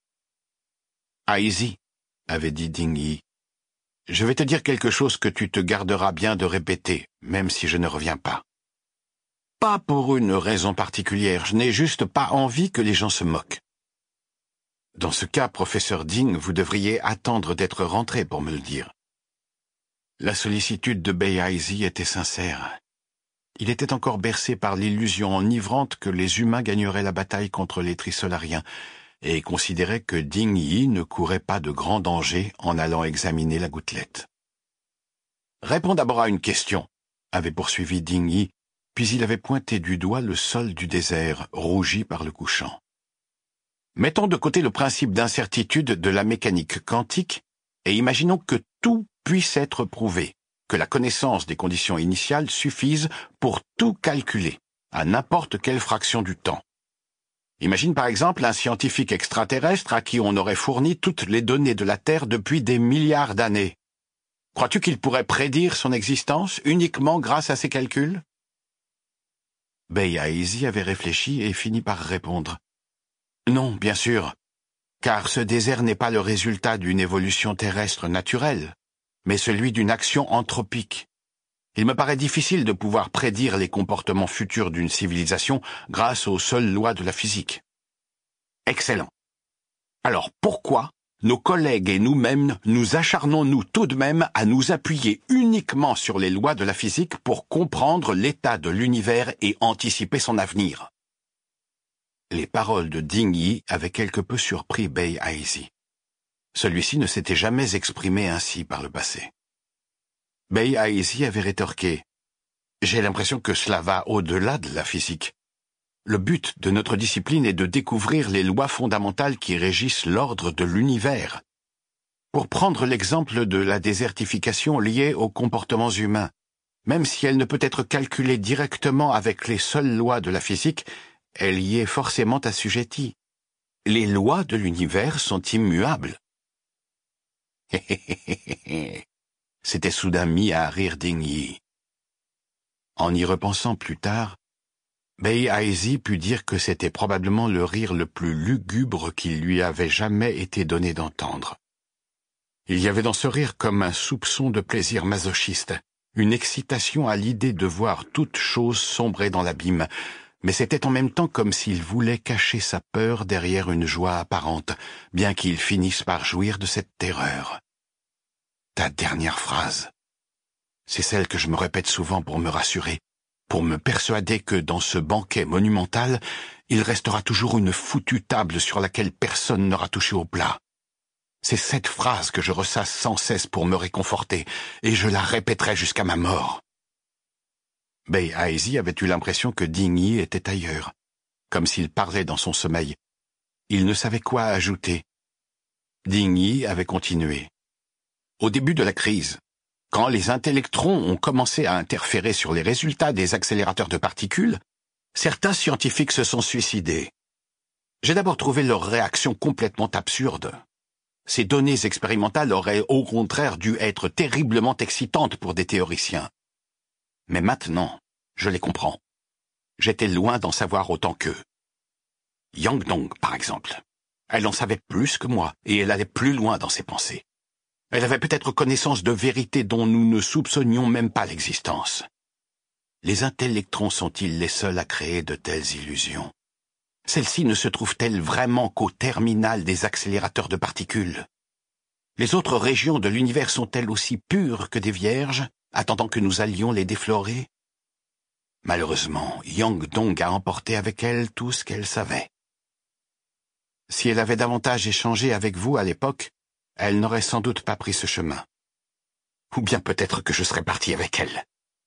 « Aesi, » avait dit Ding Yi, « je vais te dire quelque chose que tu te garderas bien de répéter, même si je ne reviens pas. Pas pour une raison particulière, je n'ai juste pas envie que les gens se moquent. Dans ce cas, professeur Ding, vous devriez attendre d'être rentré pour me le dire. » La sollicitude de Bay Aesi était sincère. Il était encore bercé par l'illusion enivrante que les humains gagneraient la bataille contre les trisolariens, et considérait que Ding Yi ne courait pas de grand danger en allant examiner la gouttelette. « Réponds d'abord à une question, » avait poursuivi Ding Yi, puis il avait pointé du doigt le sol du désert, rougi par le couchant. « Mettons de côté le principe d'incertitude de la mécanique quantique, et imaginons que tout puisse être prouvé, que la connaissance des conditions initiales suffise pour tout calculer, à n'importe quelle fraction du temps. Imagine par exemple un scientifique extraterrestre à qui on aurait fourni toutes les données de la Terre depuis des milliards d'années. Crois-tu qu'il pourrait prédire son existence uniquement grâce à ses calculs ?» Bay Aesi avait réfléchi et finit par répondre. « Non, bien sûr, car ce désert n'est pas le résultat d'une évolution terrestre naturelle, mais celui d'une action anthropique. Il me paraît difficile de pouvoir prédire les comportements futurs d'une civilisation grâce aux seules lois de la physique. » Excellent. Alors pourquoi nos collègues et nous-mêmes nous acharnons-nous tout de même à nous appuyer uniquement sur les lois de la physique pour comprendre l'état de l'univers et anticiper son avenir? Les paroles de Ding Yi avaient quelque peu surpris Bay Aesi. Celui-ci ne s'était jamais exprimé ainsi par le passé. Bay Aesi avait rétorqué « J'ai l'impression que cela va au-delà de la physique. Le but de notre discipline est de découvrir les lois fondamentales qui régissent l'ordre de l'univers. Pour prendre l'exemple de la désertification liée aux comportements humains, même si elle ne peut être calculée directement avec les seules lois de la physique, elle y est forcément assujettie. Les lois de l'univers sont immuables. S'était soudain mis à rire Ding Yi. En y repensant plus tard, Bei-Aizi put dire que c'était probablement le rire le plus lugubre qu'il lui avait jamais été donné d'entendre. Il y avait dans ce rire comme un soupçon de plaisir masochiste, une excitation à l'idée de voir toute chose sombrer dans l'abîme, mais c'était en même temps comme s'il voulait cacher sa peur derrière une joie apparente, bien qu'il finisse par jouir de cette terreur. Ta dernière phrase, c'est celle que je me répète souvent pour me rassurer, pour me persuader que dans ce banquet monumental, il restera toujours une foutue table sur laquelle personne n'aura touché au plat. C'est cette phrase que je ressasse sans cesse pour me réconforter, et je la répéterai jusqu'à ma mort. Bei-Aizi avait eu l'impression que Ding Yi était ailleurs, comme s'il parlait dans son sommeil. Il ne savait quoi ajouter. Ding Yi avait continué. Au début de la crise, quand les intellectrons ont commencé à interférer sur les résultats des accélérateurs de particules, certains scientifiques se sont suicidés. J'ai d'abord trouvé leur réaction complètement absurde. Ces données expérimentales auraient au contraire dû être terriblement excitantes pour des théoriciens. Mais maintenant, je les comprends. J'étais loin d'en savoir autant qu'eux. Yang Dong, par exemple. Elle en savait plus que moi, et elle allait plus loin dans ses pensées. Elle avait peut-être connaissance de vérités dont nous ne soupçonnions même pas l'existence. Les intellectrons sont-ils les seuls à créer de telles illusions? Celles-ci ne se trouvent-elles vraiment qu'au terminal des accélérateurs de particules? Les autres régions de l'univers sont-elles aussi pures que des vierges, attendant que nous allions les déflorer? Malheureusement, Yang Dong a emporté avec elle tout ce qu'elle savait. Si elle avait davantage échangé avec vous à l'époque, elle n'aurait sans doute pas pris ce chemin. Ou bien peut-être que je serais parti avec elle.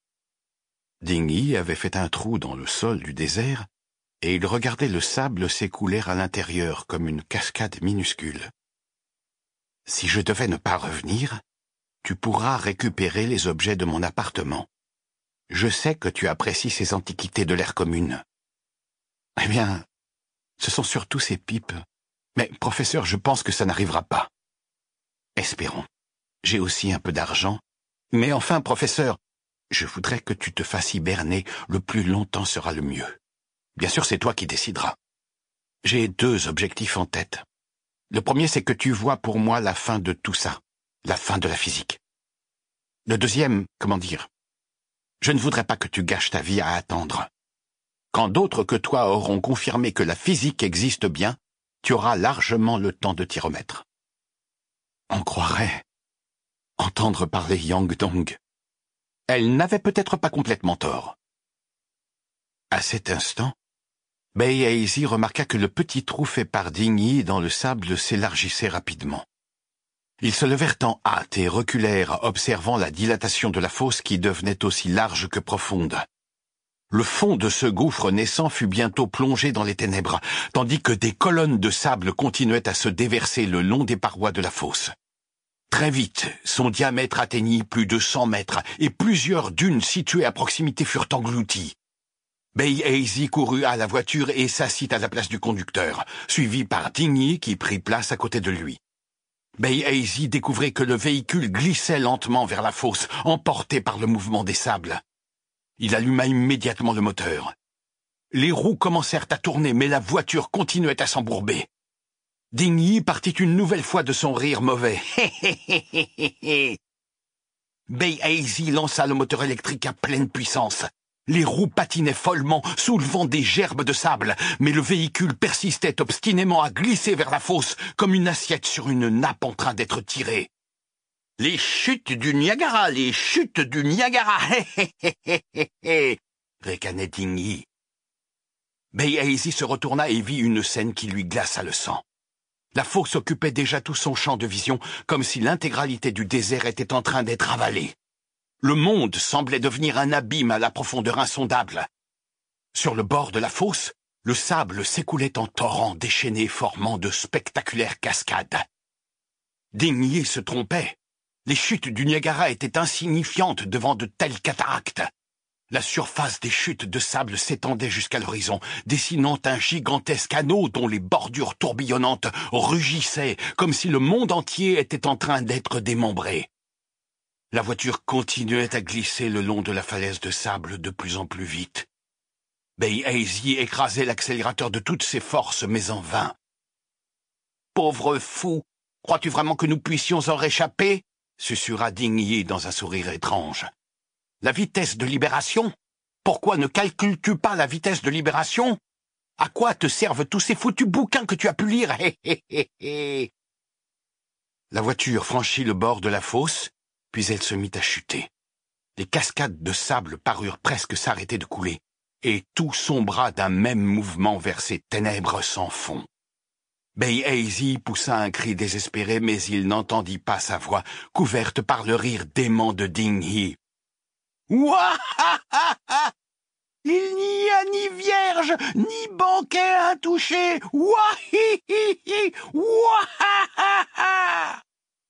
Ding Yi avait fait un trou dans le sol du désert, et il regardait le sable s'écouler à l'intérieur comme une cascade minuscule. Si je devais ne pas revenir, tu pourras récupérer les objets de mon appartement. Je sais que tu apprécies ces antiquités de l'ère commune. Eh bien, ce sont surtout ces pipes. Mais, professeur, je pense que ça n'arrivera pas. Espérons. J'ai aussi un peu d'argent. Mais enfin, professeur, je voudrais que tu te fasses hiberner le plus longtemps sera le mieux. Bien sûr, c'est toi qui décideras. J'ai deux objectifs en tête. Le premier, c'est que tu vois pour moi la fin de tout ça, la fin de la physique. Le deuxième, comment dire, je ne voudrais pas que tu gâches ta vie à attendre. Quand d'autres que toi auront confirmé que la physique existe bien, tu auras largement le temps de t'y remettre. On croirait entendre parler Yang Dong. Elle n'avait peut-être pas complètement tort. À cet instant, Bei-Aizi remarqua que le petit trou fait par Ding Yi dans le sable s'élargissait rapidement. Ils se levèrent en hâte et reculèrent, observant la dilatation de la fosse qui devenait aussi large que profonde. Le fond de ce gouffre naissant fut bientôt plongé dans les ténèbres, tandis que des colonnes de sable continuaient à se déverser le long des parois de la fosse. Très vite, son diamètre atteignit plus de cent mètres, et plusieurs dunes situées à proximité furent englouties. Bei-Aizi courut à la voiture et s'assit à la place du conducteur, suivi par Ding Yi qui prit place à côté de lui. Bei-Aizi découvrit que le véhicule glissait lentement vers la fosse, emporté par le mouvement des sables. Il alluma immédiatement le moteur. Les roues commencèrent à tourner, mais la voiture continuait à s'embourber. Ding Yi partit une nouvelle fois de son rire mauvais. Bei-Aizi lança le moteur électrique à pleine puissance. Les roues patinaient follement, soulevant des gerbes de sable, mais le véhicule persistait obstinément à glisser vers la fosse, comme une assiette sur une nappe en train d'être tirée. « Les chutes du Niagara, les chutes du Niagara !» ricanait Ding Yi. Bei-Aizi se retourna et vit une scène qui lui glaça le sang. La fosse occupait déjà tout son champ de vision, comme si l'intégralité du désert était en train d'être avalée. Le monde semblait devenir un abîme à la profondeur insondable. Sur le bord de la fosse, le sable s'écoulait en torrents déchaînés formant de spectaculaires cascades. Ding Yi se trompait. Les chutes du Niagara étaient insignifiantes devant de telles cataractes. La surface des chutes de sable s'étendait jusqu'à l'horizon, dessinant un gigantesque anneau dont les bordures tourbillonnantes rugissaient comme si le monde entier était en train d'être démembré. La voiture continuait à glisser le long de la falaise de sable de plus en plus vite. Bay Hazy écrasait l'accélérateur de toutes ses forces, mais en vain. « Pauvre fou, crois-tu vraiment que nous puissions en réchapper ?» susurra Ding Yi dans un sourire étrange. « La vitesse de libération? Pourquoi ne calcules-tu pas la vitesse de libération? À quoi te servent tous ces foutus bouquins que tu as pu lire? Hé hé hé hé !» La voiture franchit le bord de la fosse, puis elle se mit à chuter. Les cascades de sable parurent presque s'arrêter de couler, et tout sombra d'un même mouvement vers ces ténèbres sans fond. Bay Hazy poussa un cri désespéré, mais il n'entendit pas sa voix, couverte par le rire dément de Ding Yi. « Ouah-ha-ha-ha! Il n'y a ni vierge, ni banquet intouché! Ouah-hi-hi-hi! Ouah-ha-ha-ha »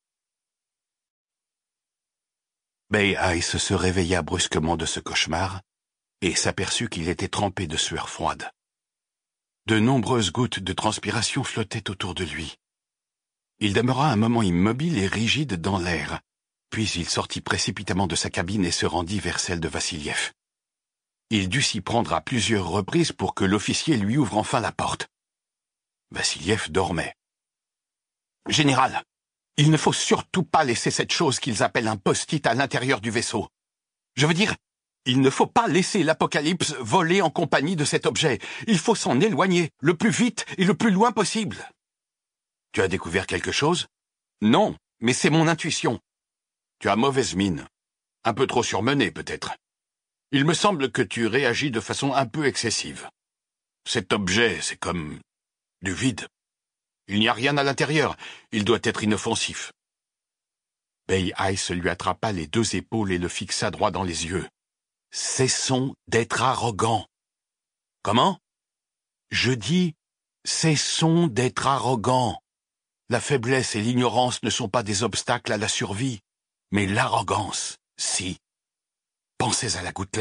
Bay Ice se réveilla brusquement de ce cauchemar et s'aperçut qu'il était trempé de sueur froide. De nombreuses gouttes de transpiration flottaient autour de lui. Il demeura un moment immobile et rigide dans l'air, puis il sortit précipitamment de sa cabine et se rendit vers celle de Vassiliev. Il dut s'y prendre à plusieurs reprises pour que l'officier lui ouvre enfin la porte. Vassiliev dormait. « Général, il ne faut surtout pas laisser cette chose qu'ils appellent un post-it à l'intérieur du vaisseau. Je veux dire, il ne faut pas laisser l'Apocalypse voler en compagnie de cet objet. Il faut s'en éloigner, le plus vite et le plus loin possible. »« Tu as découvert quelque chose ? » ?»« Non, mais c'est mon intuition. »« Tu as mauvaise mine. Un peu trop surmenée, peut-être. Il me semble que tu réagis de façon un peu excessive. Cet objet, c'est comme du vide. Il n'y a rien à l'intérieur. Il doit être inoffensif. » Bay Ice lui attrapa les deux épaules et le fixa droit dans les yeux. « Cessons d'être arrogants. »« Comment ? » ?»« Je dis, cessons d'être arrogants. La faiblesse et l'ignorance ne sont pas des obstacles à la survie, mais l'arrogance, si. Pensez à la gouttelette. »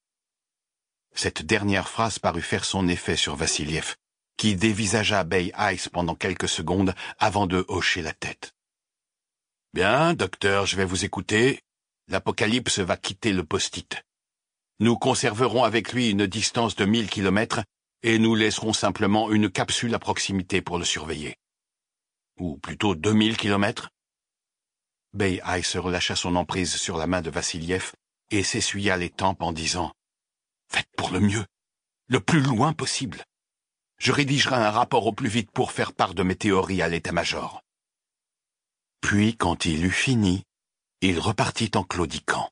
Cette dernière phrase parut faire son effet sur Vassiliev, qui dévisagea Bay Ice pendant quelques secondes avant de hocher la tête. « Bien, docteur, je vais vous écouter. L'Apocalypse va quitter le post-it. Nous conserverons avec lui une distance de mille kilomètres et nous laisserons simplement une capsule à proximité pour le surveiller. Ou plutôt deux mille kilomètres. » Bay Ice relâcha son emprise sur la main de Vassiliev et s'essuya les tempes en disant « Faites pour le mieux, le plus loin possible. Je rédigerai un rapport au plus vite pour faire part de mes théories à l'état-major. » Puis, quand il eut fini, il repartit en claudiquant.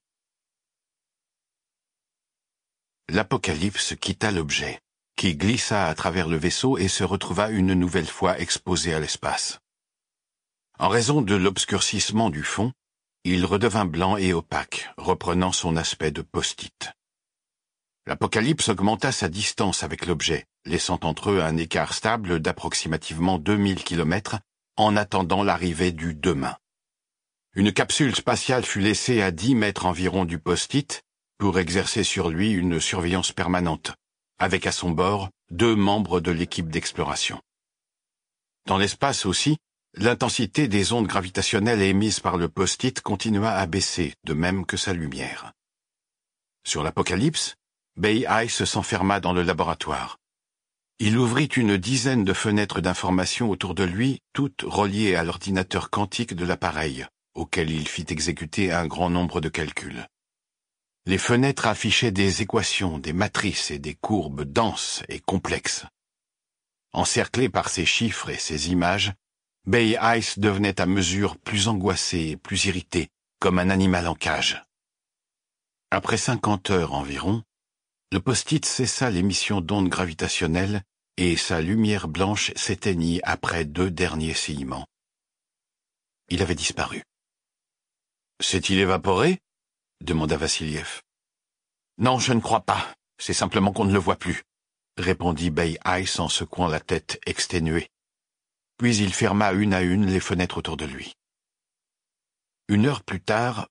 L'Apocalypse quitta l'objet, qui glissa à travers le vaisseau et se retrouva une nouvelle fois exposé à l'espace. En raison de l'obscurcissement du fond, il redevint blanc et opaque, reprenant son aspect de post-it. L'Apocalypse augmenta sa distance avec l'objet, laissant entre eux un écart stable d'approximativement deux mille kilomètres en attendant l'arrivée du demain. Une capsule spatiale fut laissée à dix mètres environ du post-it pour exercer sur lui une surveillance permanente, avec à son bord deux membres de l'équipe d'exploration. Dans l'espace aussi, l'intensité des ondes gravitationnelles émises par le post-it continua à baisser, de même que sa lumière. Sur l'Apocalypse, Bay Ice s'enferma dans le laboratoire. Il ouvrit une dizaine de fenêtres d'information autour de lui, toutes reliées à l'ordinateur quantique de l'appareil, auquel il fit exécuter un grand nombre de calculs. Les fenêtres affichaient des équations, des matrices et des courbes denses et complexes. Encerclé par ces chiffres et ces images, Bay Ice devenait à mesure plus angoissé et plus irrité, comme un animal en cage. Après cinquante heures environ, le post-it cessa l'émission d'ondes gravitationnelles et sa lumière blanche s'éteignit après deux derniers sillements. Il avait disparu. « S'est-il évaporé ?» demanda Vassiliev. « Non, je ne crois pas. C'est simplement qu'on ne le voit plus, » répondit Bay Ice en secouant la tête exténuée. Puis il ferma une à une les fenêtres autour de lui. Une heure plus tard,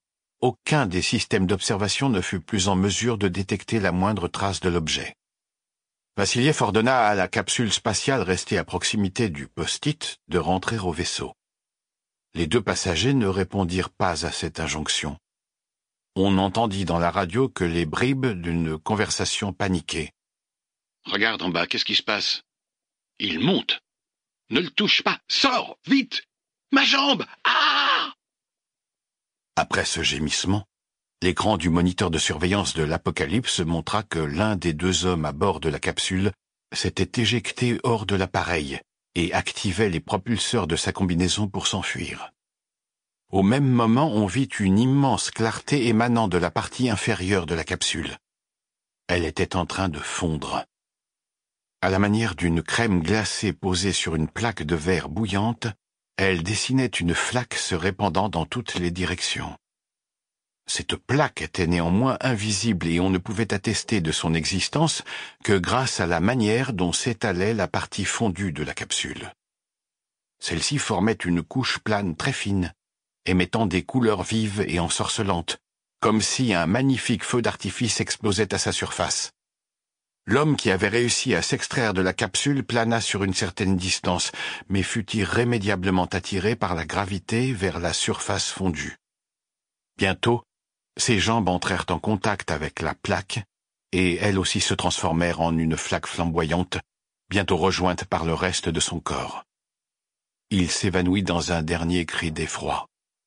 aucun des systèmes d'observation ne fut plus en mesure de détecter la moindre trace de l'objet. Vassiliev ordonna à la capsule spatiale restée à proximité du post-it de rentrer au vaisseau. Les deux passagers ne répondirent pas à cette injonction. On entendit dans la radio que les bribes d'une conversation paniquée.
« Regarde en bas, qu'est-ce qui se passe? Il monte. Ne le touche pas. Sors, vite! Ma jambe! Ah !»
Après ce gémissement, l'écran du moniteur de surveillance de l'Apocalypse montra que l'un des deux hommes à bord de la capsule s'était éjecté hors de l'appareil et activait les propulseurs de sa combinaison pour s'enfuir. Au même moment, on vit une immense clarté émanant de la partie inférieure de la capsule. Elle était en train de fondre. À la manière d'une crème glacée posée sur une plaque de verre bouillante, elle dessinait une flaque se répandant dans toutes les directions. Cette plaque était néanmoins invisible et on ne pouvait attester de son existence que grâce à la manière dont s'étalait la partie fondue de la capsule. Celle-ci formait une couche plane très fine, émettant des couleurs vives et ensorcelantes, comme si un magnifique feu d'artifice explosait à sa surface. L'homme qui avait réussi à s'extraire de la capsule plana sur une certaine distance, mais fut irrémédiablement attiré par la gravité vers la surface fondue. Bientôt, ses jambes entrèrent en contact avec la plaque, et elles aussi se transformèrent en une flaque flamboyante, bientôt rejointe par le reste de son corps. Il s'évanouit dans un dernier cri d'effroi.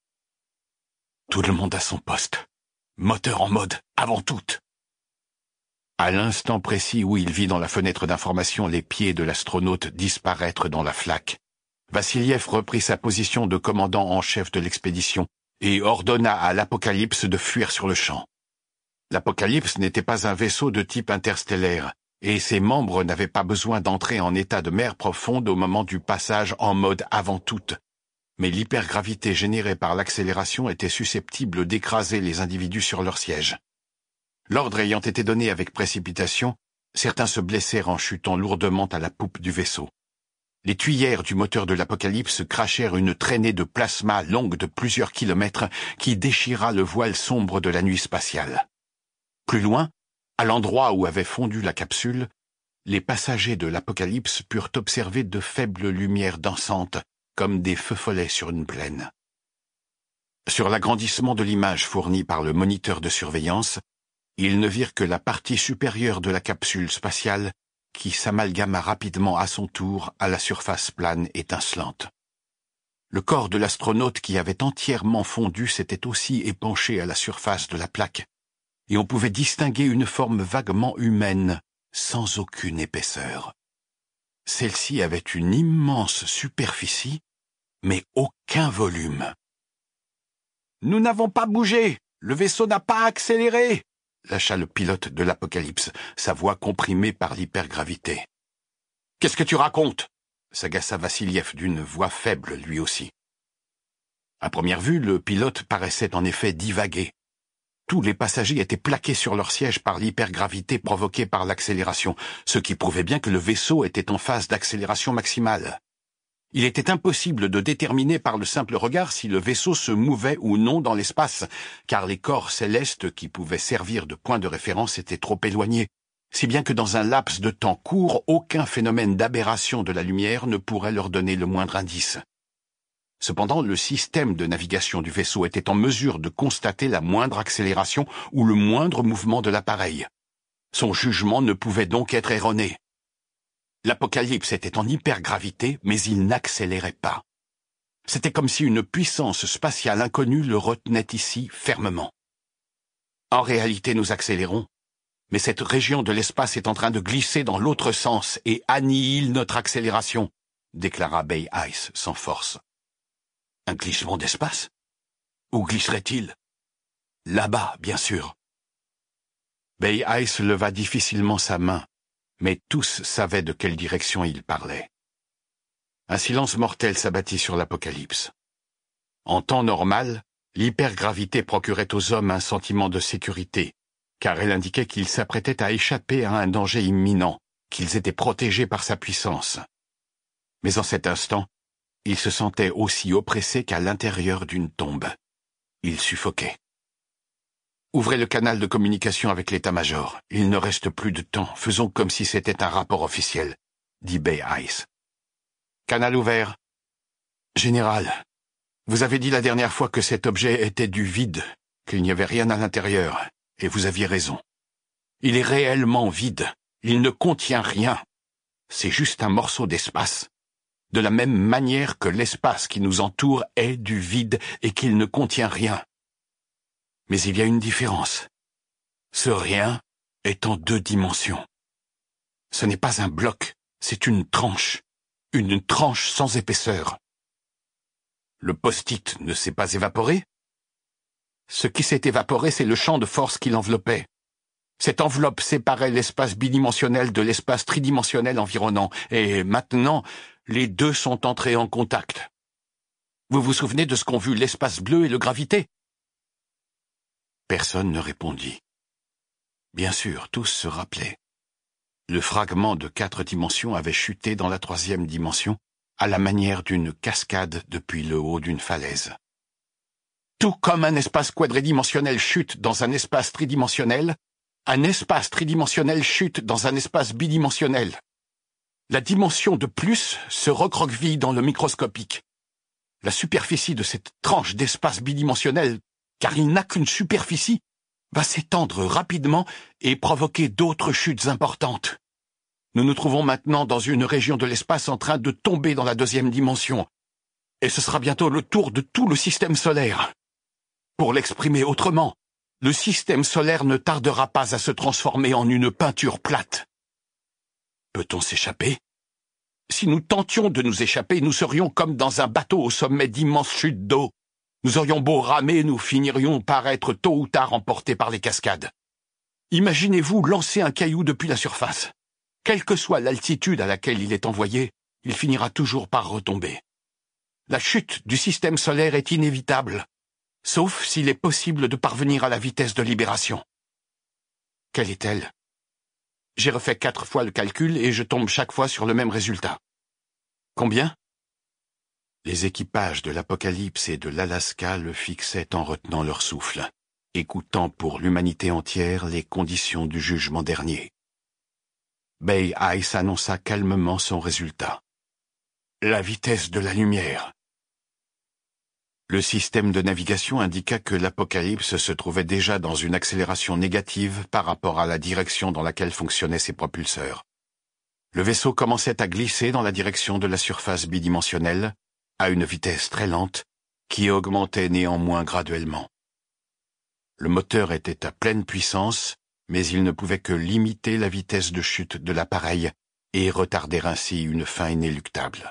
Tout le monde à son poste. Moteur en mode avant toute. À l'instant précis où il vit dans la fenêtre d'information les pieds de l'astronaute disparaître dans la flaque, Vassiliev reprit sa position de commandant en chef de l'expédition et ordonna à l'Apocalypse de fuir sur le champ. L'Apocalypse n'était pas un vaisseau de type interstellaire, et ses membres n'avaient pas besoin d'entrer en état de mer profonde au moment du passage en mode avant toute. Mais l'hypergravité générée par l'accélération était susceptible d'écraser les individus sur leur siège. L'ordre ayant été donné avec précipitation, certains se blessèrent en chutant lourdement à la poupe du vaisseau. Les tuyères du moteur de l'Apocalypse crachèrent une traînée de plasma longue de plusieurs kilomètres qui déchira le voile sombre de la nuit spatiale. Plus loin, à l'endroit où avait fondu la capsule, les passagers de l'Apocalypse purent observer de faibles lumières dansantes, comme des feux follets sur une plaine. Sur l'agrandissement de l'image fournie par le moniteur de surveillance, ils ne virent que la partie supérieure de la capsule spatiale qui s'amalgama rapidement à son tour à la surface plane étincelante. Le corps de l'astronaute qui avait entièrement fondu s'était aussi épanché à la surface de la plaque, et on pouvait distinguer une forme vaguement humaine, sans aucune épaisseur. Celle-ci avait une immense superficie, mais aucun volume. « Nous n'avons pas bougé, le vaisseau n'a pas accéléré !» lâcha le pilote de l'Apocalypse, sa voix comprimée par l'hypergravité. « Qu'est-ce que tu racontes ?» s'agaça Vassiliev d'une voix faible lui aussi. À première vue, le pilote paraissait en effet divaguer. Tous les passagers étaient plaqués sur leur siège par l'hypergravité provoquée par l'accélération, ce qui prouvait bien que le vaisseau était en phase d'accélération maximale. Il était impossible de déterminer par le simple regard si le vaisseau se mouvait ou non dans l'espace, car les corps célestes qui pouvaient servir de point de référence étaient trop éloignés, si bien que dans un laps de temps court, aucun phénomène d'aberration de la lumière ne pourrait leur donner le moindre indice. Cependant, le système de navigation du vaisseau était en mesure de constater la moindre accélération ou le moindre mouvement de l'appareil. Son jugement ne pouvait donc être erroné. L'Apocalypse était en hypergravité, mais il n'accélérait pas. C'était comme si une puissance spatiale inconnue le retenait ici fermement. En réalité, nous accélérons, mais cette région de l'espace est en train de glisser dans l'autre sens et annihile notre accélération, déclara Bay Ice sans force. Un glissement d'espace? Où glisserait-il? Là-bas, bien sûr. Bay Ice leva difficilement sa main, mais tous savaient de quelle direction il parlait. Un silence mortel s'abattit sur l'Apocalypse. En temps normal, l'hypergravité procurait aux hommes un sentiment de sécurité, car elle indiquait qu'ils s'apprêtaient à échapper à un danger imminent, qu'ils étaient protégés par sa puissance. Mais en cet instant, ils se sentaient aussi oppressés qu'à l'intérieur d'une tombe. Ils suffoquaient. Ouvrez le canal de communication avec l'état-major. Il ne reste plus de temps. Faisons comme si c'était un rapport officiel, dit Bay Ice. Canal ouvert. Général, vous avez dit la dernière fois que cet objet était du vide, qu'il n'y avait rien à l'intérieur, et vous aviez raison. Il est réellement vide. Il ne contient rien. C'est juste un morceau d'espace. De la même manière que l'espace qui nous entoure est du vide et qu'il ne contient rien. Mais il y a une différence. Ce rien est en deux dimensions. Ce n'est pas un bloc, c'est une tranche. Une tranche sans épaisseur. Le post-it ne s'est pas évaporé? Ce qui s'est évaporé, c'est le champ de force qui l'enveloppait. Cette enveloppe séparait l'espace bidimensionnel de l'espace tridimensionnel environnant, et maintenant, les deux sont entrés en contact. Vous vous souvenez de ce qu'ont vu l'espace bleu et le gravité? Personne ne répondit. Bien sûr, tous se rappelaient. Le fragment de quatre dimensions avait chuté dans la troisième dimension, à la manière d'une cascade depuis le haut d'une falaise. Tout comme un espace quadridimensionnel chute dans un espace tridimensionnel, un espace tridimensionnel chute dans un espace bidimensionnel. La dimension de plus se recroqueville dans le microscopique. La superficie de cette tranche d'espace bidimensionnel, car il n'a qu'une superficie, va s'étendre rapidement et provoquer d'autres chutes importantes. Nous nous trouvons maintenant dans une région de l'espace en train de tomber dans la deuxième dimension, et ce sera bientôt le tour de tout le système solaire. Pour l'exprimer autrement, le système solaire ne tardera pas à se transformer en une peinture plate. Peut-on s'échapper? Si nous tentions de nous échapper, nous serions comme dans un bateau au sommet d'immenses chutes d'eau. Nous aurions beau ramer, nous finirions par être tôt ou tard emportés par les cascades. Imaginez-vous lancer un caillou depuis la surface. Quelle que soit l'altitude à laquelle il est envoyé, il finira toujours par retomber. La chute du système solaire est inévitable, sauf s'il est possible de parvenir à la vitesse de libération. Quelle est-elle? J'ai refait quatre fois le calcul et je tombe chaque fois sur le même résultat. Combien? Les équipages de l'Apocalypse et de l'Alaska le fixaient en retenant leur souffle, écoutant pour l'humanité entière les conditions du jugement dernier. Bay Ice annonça calmement son résultat. La vitesse de la lumière. Le système de navigation indiqua que l'Apocalypse se trouvait déjà dans une accélération négative par rapport à la direction dans laquelle fonctionnaient ses propulseurs. Le vaisseau commençait à glisser dans la direction de la surface bidimensionnelle, à une vitesse très lente, qui augmentait néanmoins graduellement. Le moteur était à pleine puissance, mais il ne pouvait que limiter la vitesse de chute de l'appareil et retarder ainsi une fin inéluctable.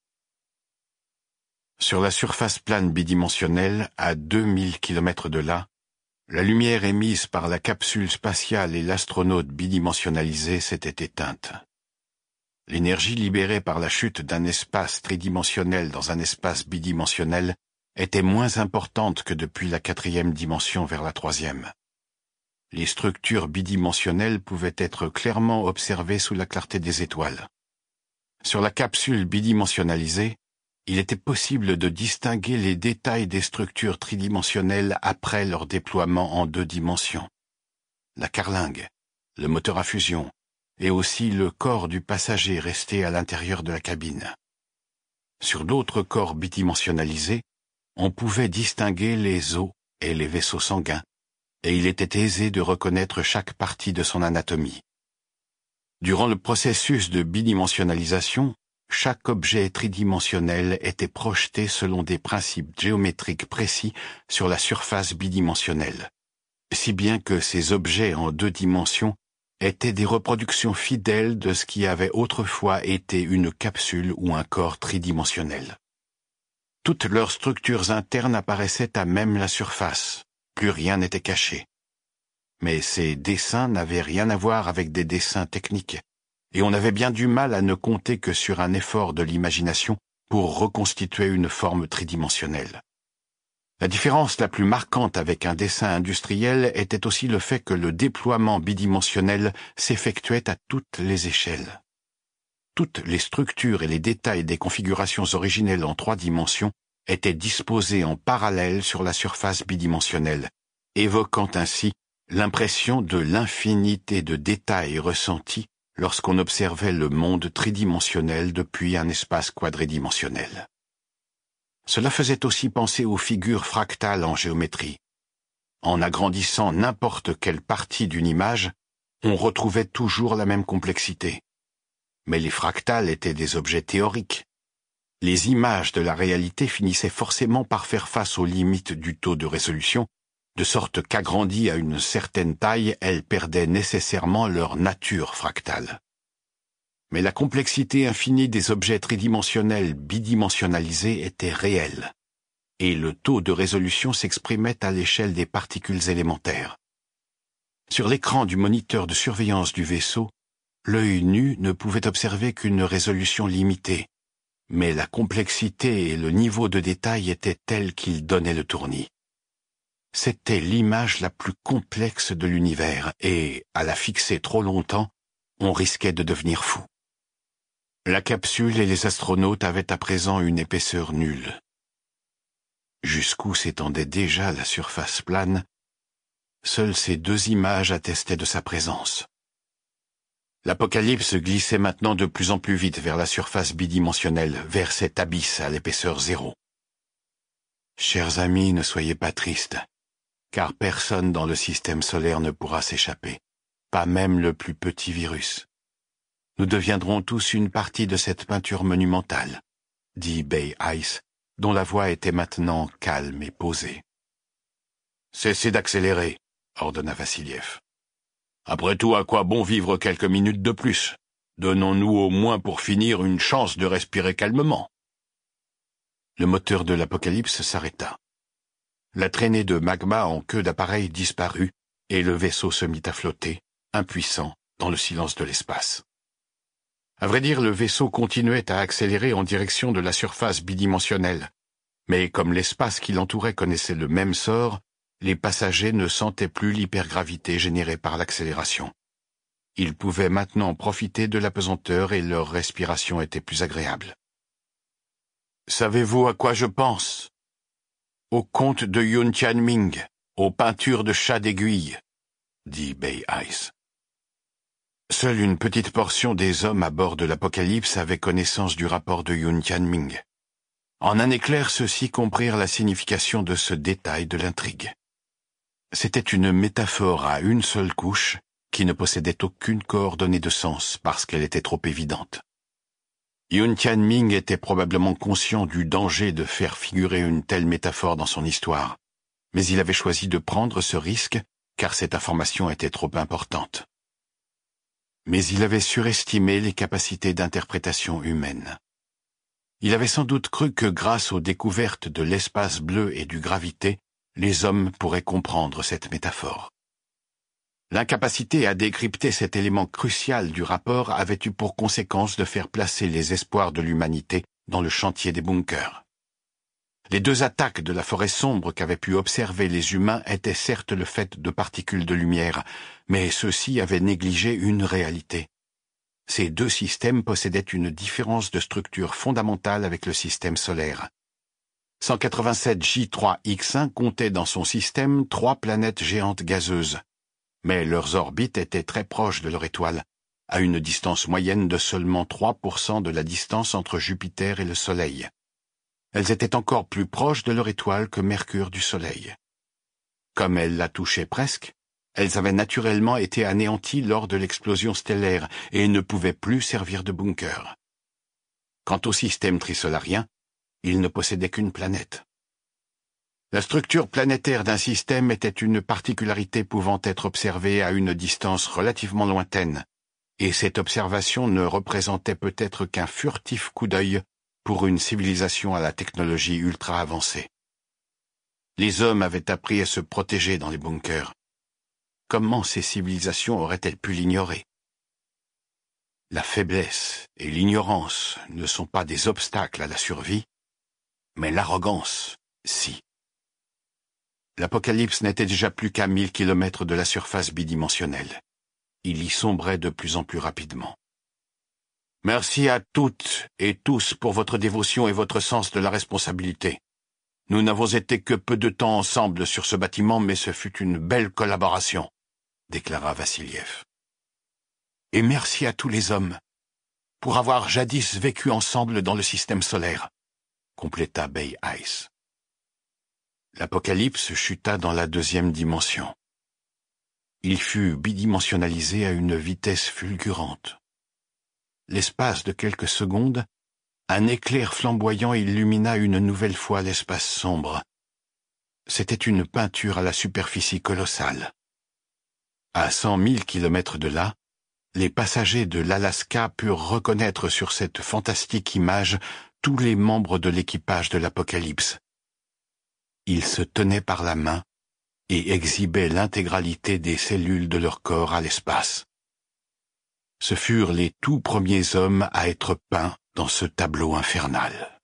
Sur la surface plane bidimensionnelle, à deux mille kilomètres de là, la lumière émise par la capsule spatiale et l'astronaute bidimensionnalisé s'était éteinte. L'énergie libérée par la chute d'un espace tridimensionnel dans un espace bidimensionnel était moins importante que depuis la quatrième dimension vers la troisième. Les structures bidimensionnelles pouvaient être clairement observées sous la clarté des étoiles. Sur la capsule bidimensionnalisée, il était possible de distinguer les détails des structures tridimensionnelles après leur déploiement en deux dimensions. La carlingue, le moteur à fusion, et aussi le corps du passager resté à l'intérieur de la cabine. Sur d'autres corps bidimensionnalisés, on pouvait distinguer les os et les vaisseaux sanguins, et il était aisé de reconnaître chaque partie de son anatomie. Durant le processus de bidimensionnalisation, chaque objet tridimensionnel était projeté selon des principes géométriques précis sur la surface bidimensionnelle, si bien que ces objets en deux dimensions étaient des reproductions fidèles de ce qui avait autrefois été une capsule ou un corps tridimensionnel. Toutes leurs structures internes apparaissaient à même la surface, plus rien n'était caché. Mais ces dessins n'avaient rien à voir avec des dessins techniques, et on avait bien du mal à ne compter que sur un effort de l'imagination pour reconstituer une forme tridimensionnelle. La différence la plus marquante avec un dessin industriel était aussi le fait que le déploiement bidimensionnel s'effectuait à toutes les échelles. Toutes les structures et les détails des configurations originelles en trois dimensions étaient disposés en parallèle sur la surface bidimensionnelle, évoquant ainsi l'impression de l'infinité de détails ressentis lorsqu'on observait le monde tridimensionnel depuis un espace quadridimensionnel. Cela faisait aussi penser aux figures fractales en géométrie. En agrandissant n'importe quelle partie d'une image, on retrouvait toujours la même complexité. Mais les fractales étaient des objets théoriques. Les images de la réalité finissaient forcément par faire face aux limites du taux de résolution, de sorte qu'agrandies à une certaine taille, elles perdaient nécessairement leur nature fractale. Mais la complexité infinie des objets tridimensionnels bidimensionnalisés était réelle, et le taux de résolution s'exprimait à l'échelle des particules élémentaires. Sur l'écran du moniteur de surveillance du vaisseau, l'œil nu ne pouvait observer qu'une résolution limitée, mais la complexité et le niveau de détail étaient tels qu'ils donnaient le tournis. C'était l'image la plus complexe de l'univers, et, à la fixer trop longtemps, on risquait de devenir fou. La capsule et les astronautes avaient à présent une épaisseur nulle. Jusqu'où s'étendait déjà la surface plane, seules ces deux images attestaient de sa présence. L'Apocalypse glissait maintenant de plus en plus vite vers la surface bidimensionnelle, vers cet abysse à l'épaisseur zéro. Chers amis, ne soyez pas tristes, car personne dans le système solaire ne pourra s'échapper, pas même le plus petit virus. Nous deviendrons tous une partie de cette peinture monumentale, dit Bay Ice, dont la voix était maintenant calme et posée. Cessez d'accélérer, ordonna Vassiliev. Après tout, à quoi bon vivre quelques minutes de plus? Donnons-nous au moins pour finir une chance de respirer calmement. Le moteur de l'Apocalypse s'arrêta. La traînée de magma en queue d'appareil disparut, et le vaisseau se mit à flotter, impuissant, dans le silence de l'espace. À vrai dire, le vaisseau continuait à accélérer en direction de la surface bidimensionnelle, mais comme l'espace qui l'entourait connaissait le même sort, les passagers ne sentaient plus l'hypergravité générée par l'accélération. Ils pouvaient maintenant profiter de la pesanteur et leur respiration était plus agréable. « Savez-vous à quoi je pense ? Au conte de Yun Tianming, aux peintures de chat d'aiguille, » dit Bay Ice. Seule une petite portion des hommes à bord de l'Apocalypse avait connaissance du rapport de Yun Tianming. En un éclair, ceux-ci comprirent la signification de ce détail de l'intrigue. C'était une métaphore à une seule couche qui ne possédait aucune coordonnée de sens parce qu'elle était trop évidente. Yun Tianming était probablement conscient du danger de faire figurer une telle métaphore dans son histoire, mais il avait choisi de prendre ce risque car cette information était trop importante. Mais il avait surestimé les capacités d'interprétation humaine. Il avait sans doute cru que grâce aux découvertes de l'espace bleu et du gravité, les hommes pourraient comprendre cette métaphore. L'incapacité à décrypter cet élément crucial du rapport avait eu pour conséquence de faire placer les espoirs de l'humanité dans le chantier des bunkers. Les deux attaques de la forêt sombre qu'avaient pu observer les humains étaient certes le fait de particules de lumière, mais ceux-ci avaient négligé une réalité. Ces deux systèmes possédaient une différence de structure fondamentale avec le système solaire. cent quatre-vingt-sept J trois X un comptait dans son système trois planètes géantes gazeuses, mais leurs orbites étaient très proches de leur étoile, à une distance moyenne de seulement trois pour cent de la distance entre Jupiter et le Soleil. Elles étaient encore plus proches de leur étoile que Mercure du Soleil. Comme elles la touchaient presque, elles avaient naturellement été anéanties lors de l'explosion stellaire et ne pouvaient plus servir de bunker. Quant au système trisolarien, il ne possédait qu'une planète. La structure planétaire d'un système était une particularité pouvant être observée à une distance relativement lointaine, et cette observation ne représentait peut-être qu'un furtif coup d'œil pour une civilisation à la technologie ultra avancée. Les hommes avaient appris à se protéger dans les bunkers. Comment ces civilisations auraient-elles pu l'ignorer? La faiblesse et l'ignorance ne sont pas des obstacles à la survie, mais l'arrogance, si. L'Apocalypse n'était déjà plus qu'à mille kilomètres de la surface bidimensionnelle. Il y sombrait de plus en plus rapidement. Merci à toutes et tous pour votre dévotion et votre sens de la responsabilité. Nous n'avons été que peu de temps ensemble sur ce bâtiment, mais ce fut une belle collaboration, déclara Vassiliev. Et merci à tous les hommes pour avoir jadis vécu ensemble dans le système solaire, compléta Bay Ice. L'Apocalypse chuta dans la deuxième dimension. Il fut bidimensionnalisé à une vitesse fulgurante. L'espace de quelques secondes, un éclair flamboyant illumina une nouvelle fois l'espace sombre. C'était une peinture à la superficie colossale. À cent mille kilomètres de là, les passagers de l'Alaska purent reconnaître sur cette fantastique image tous les membres de l'équipage de l'Apocalypse. Ils se tenaient par la main et exhibaient l'intégralité des cellules de leur corps à l'espace. Ce furent les tout premiers hommes à être peints dans ce tableau infernal.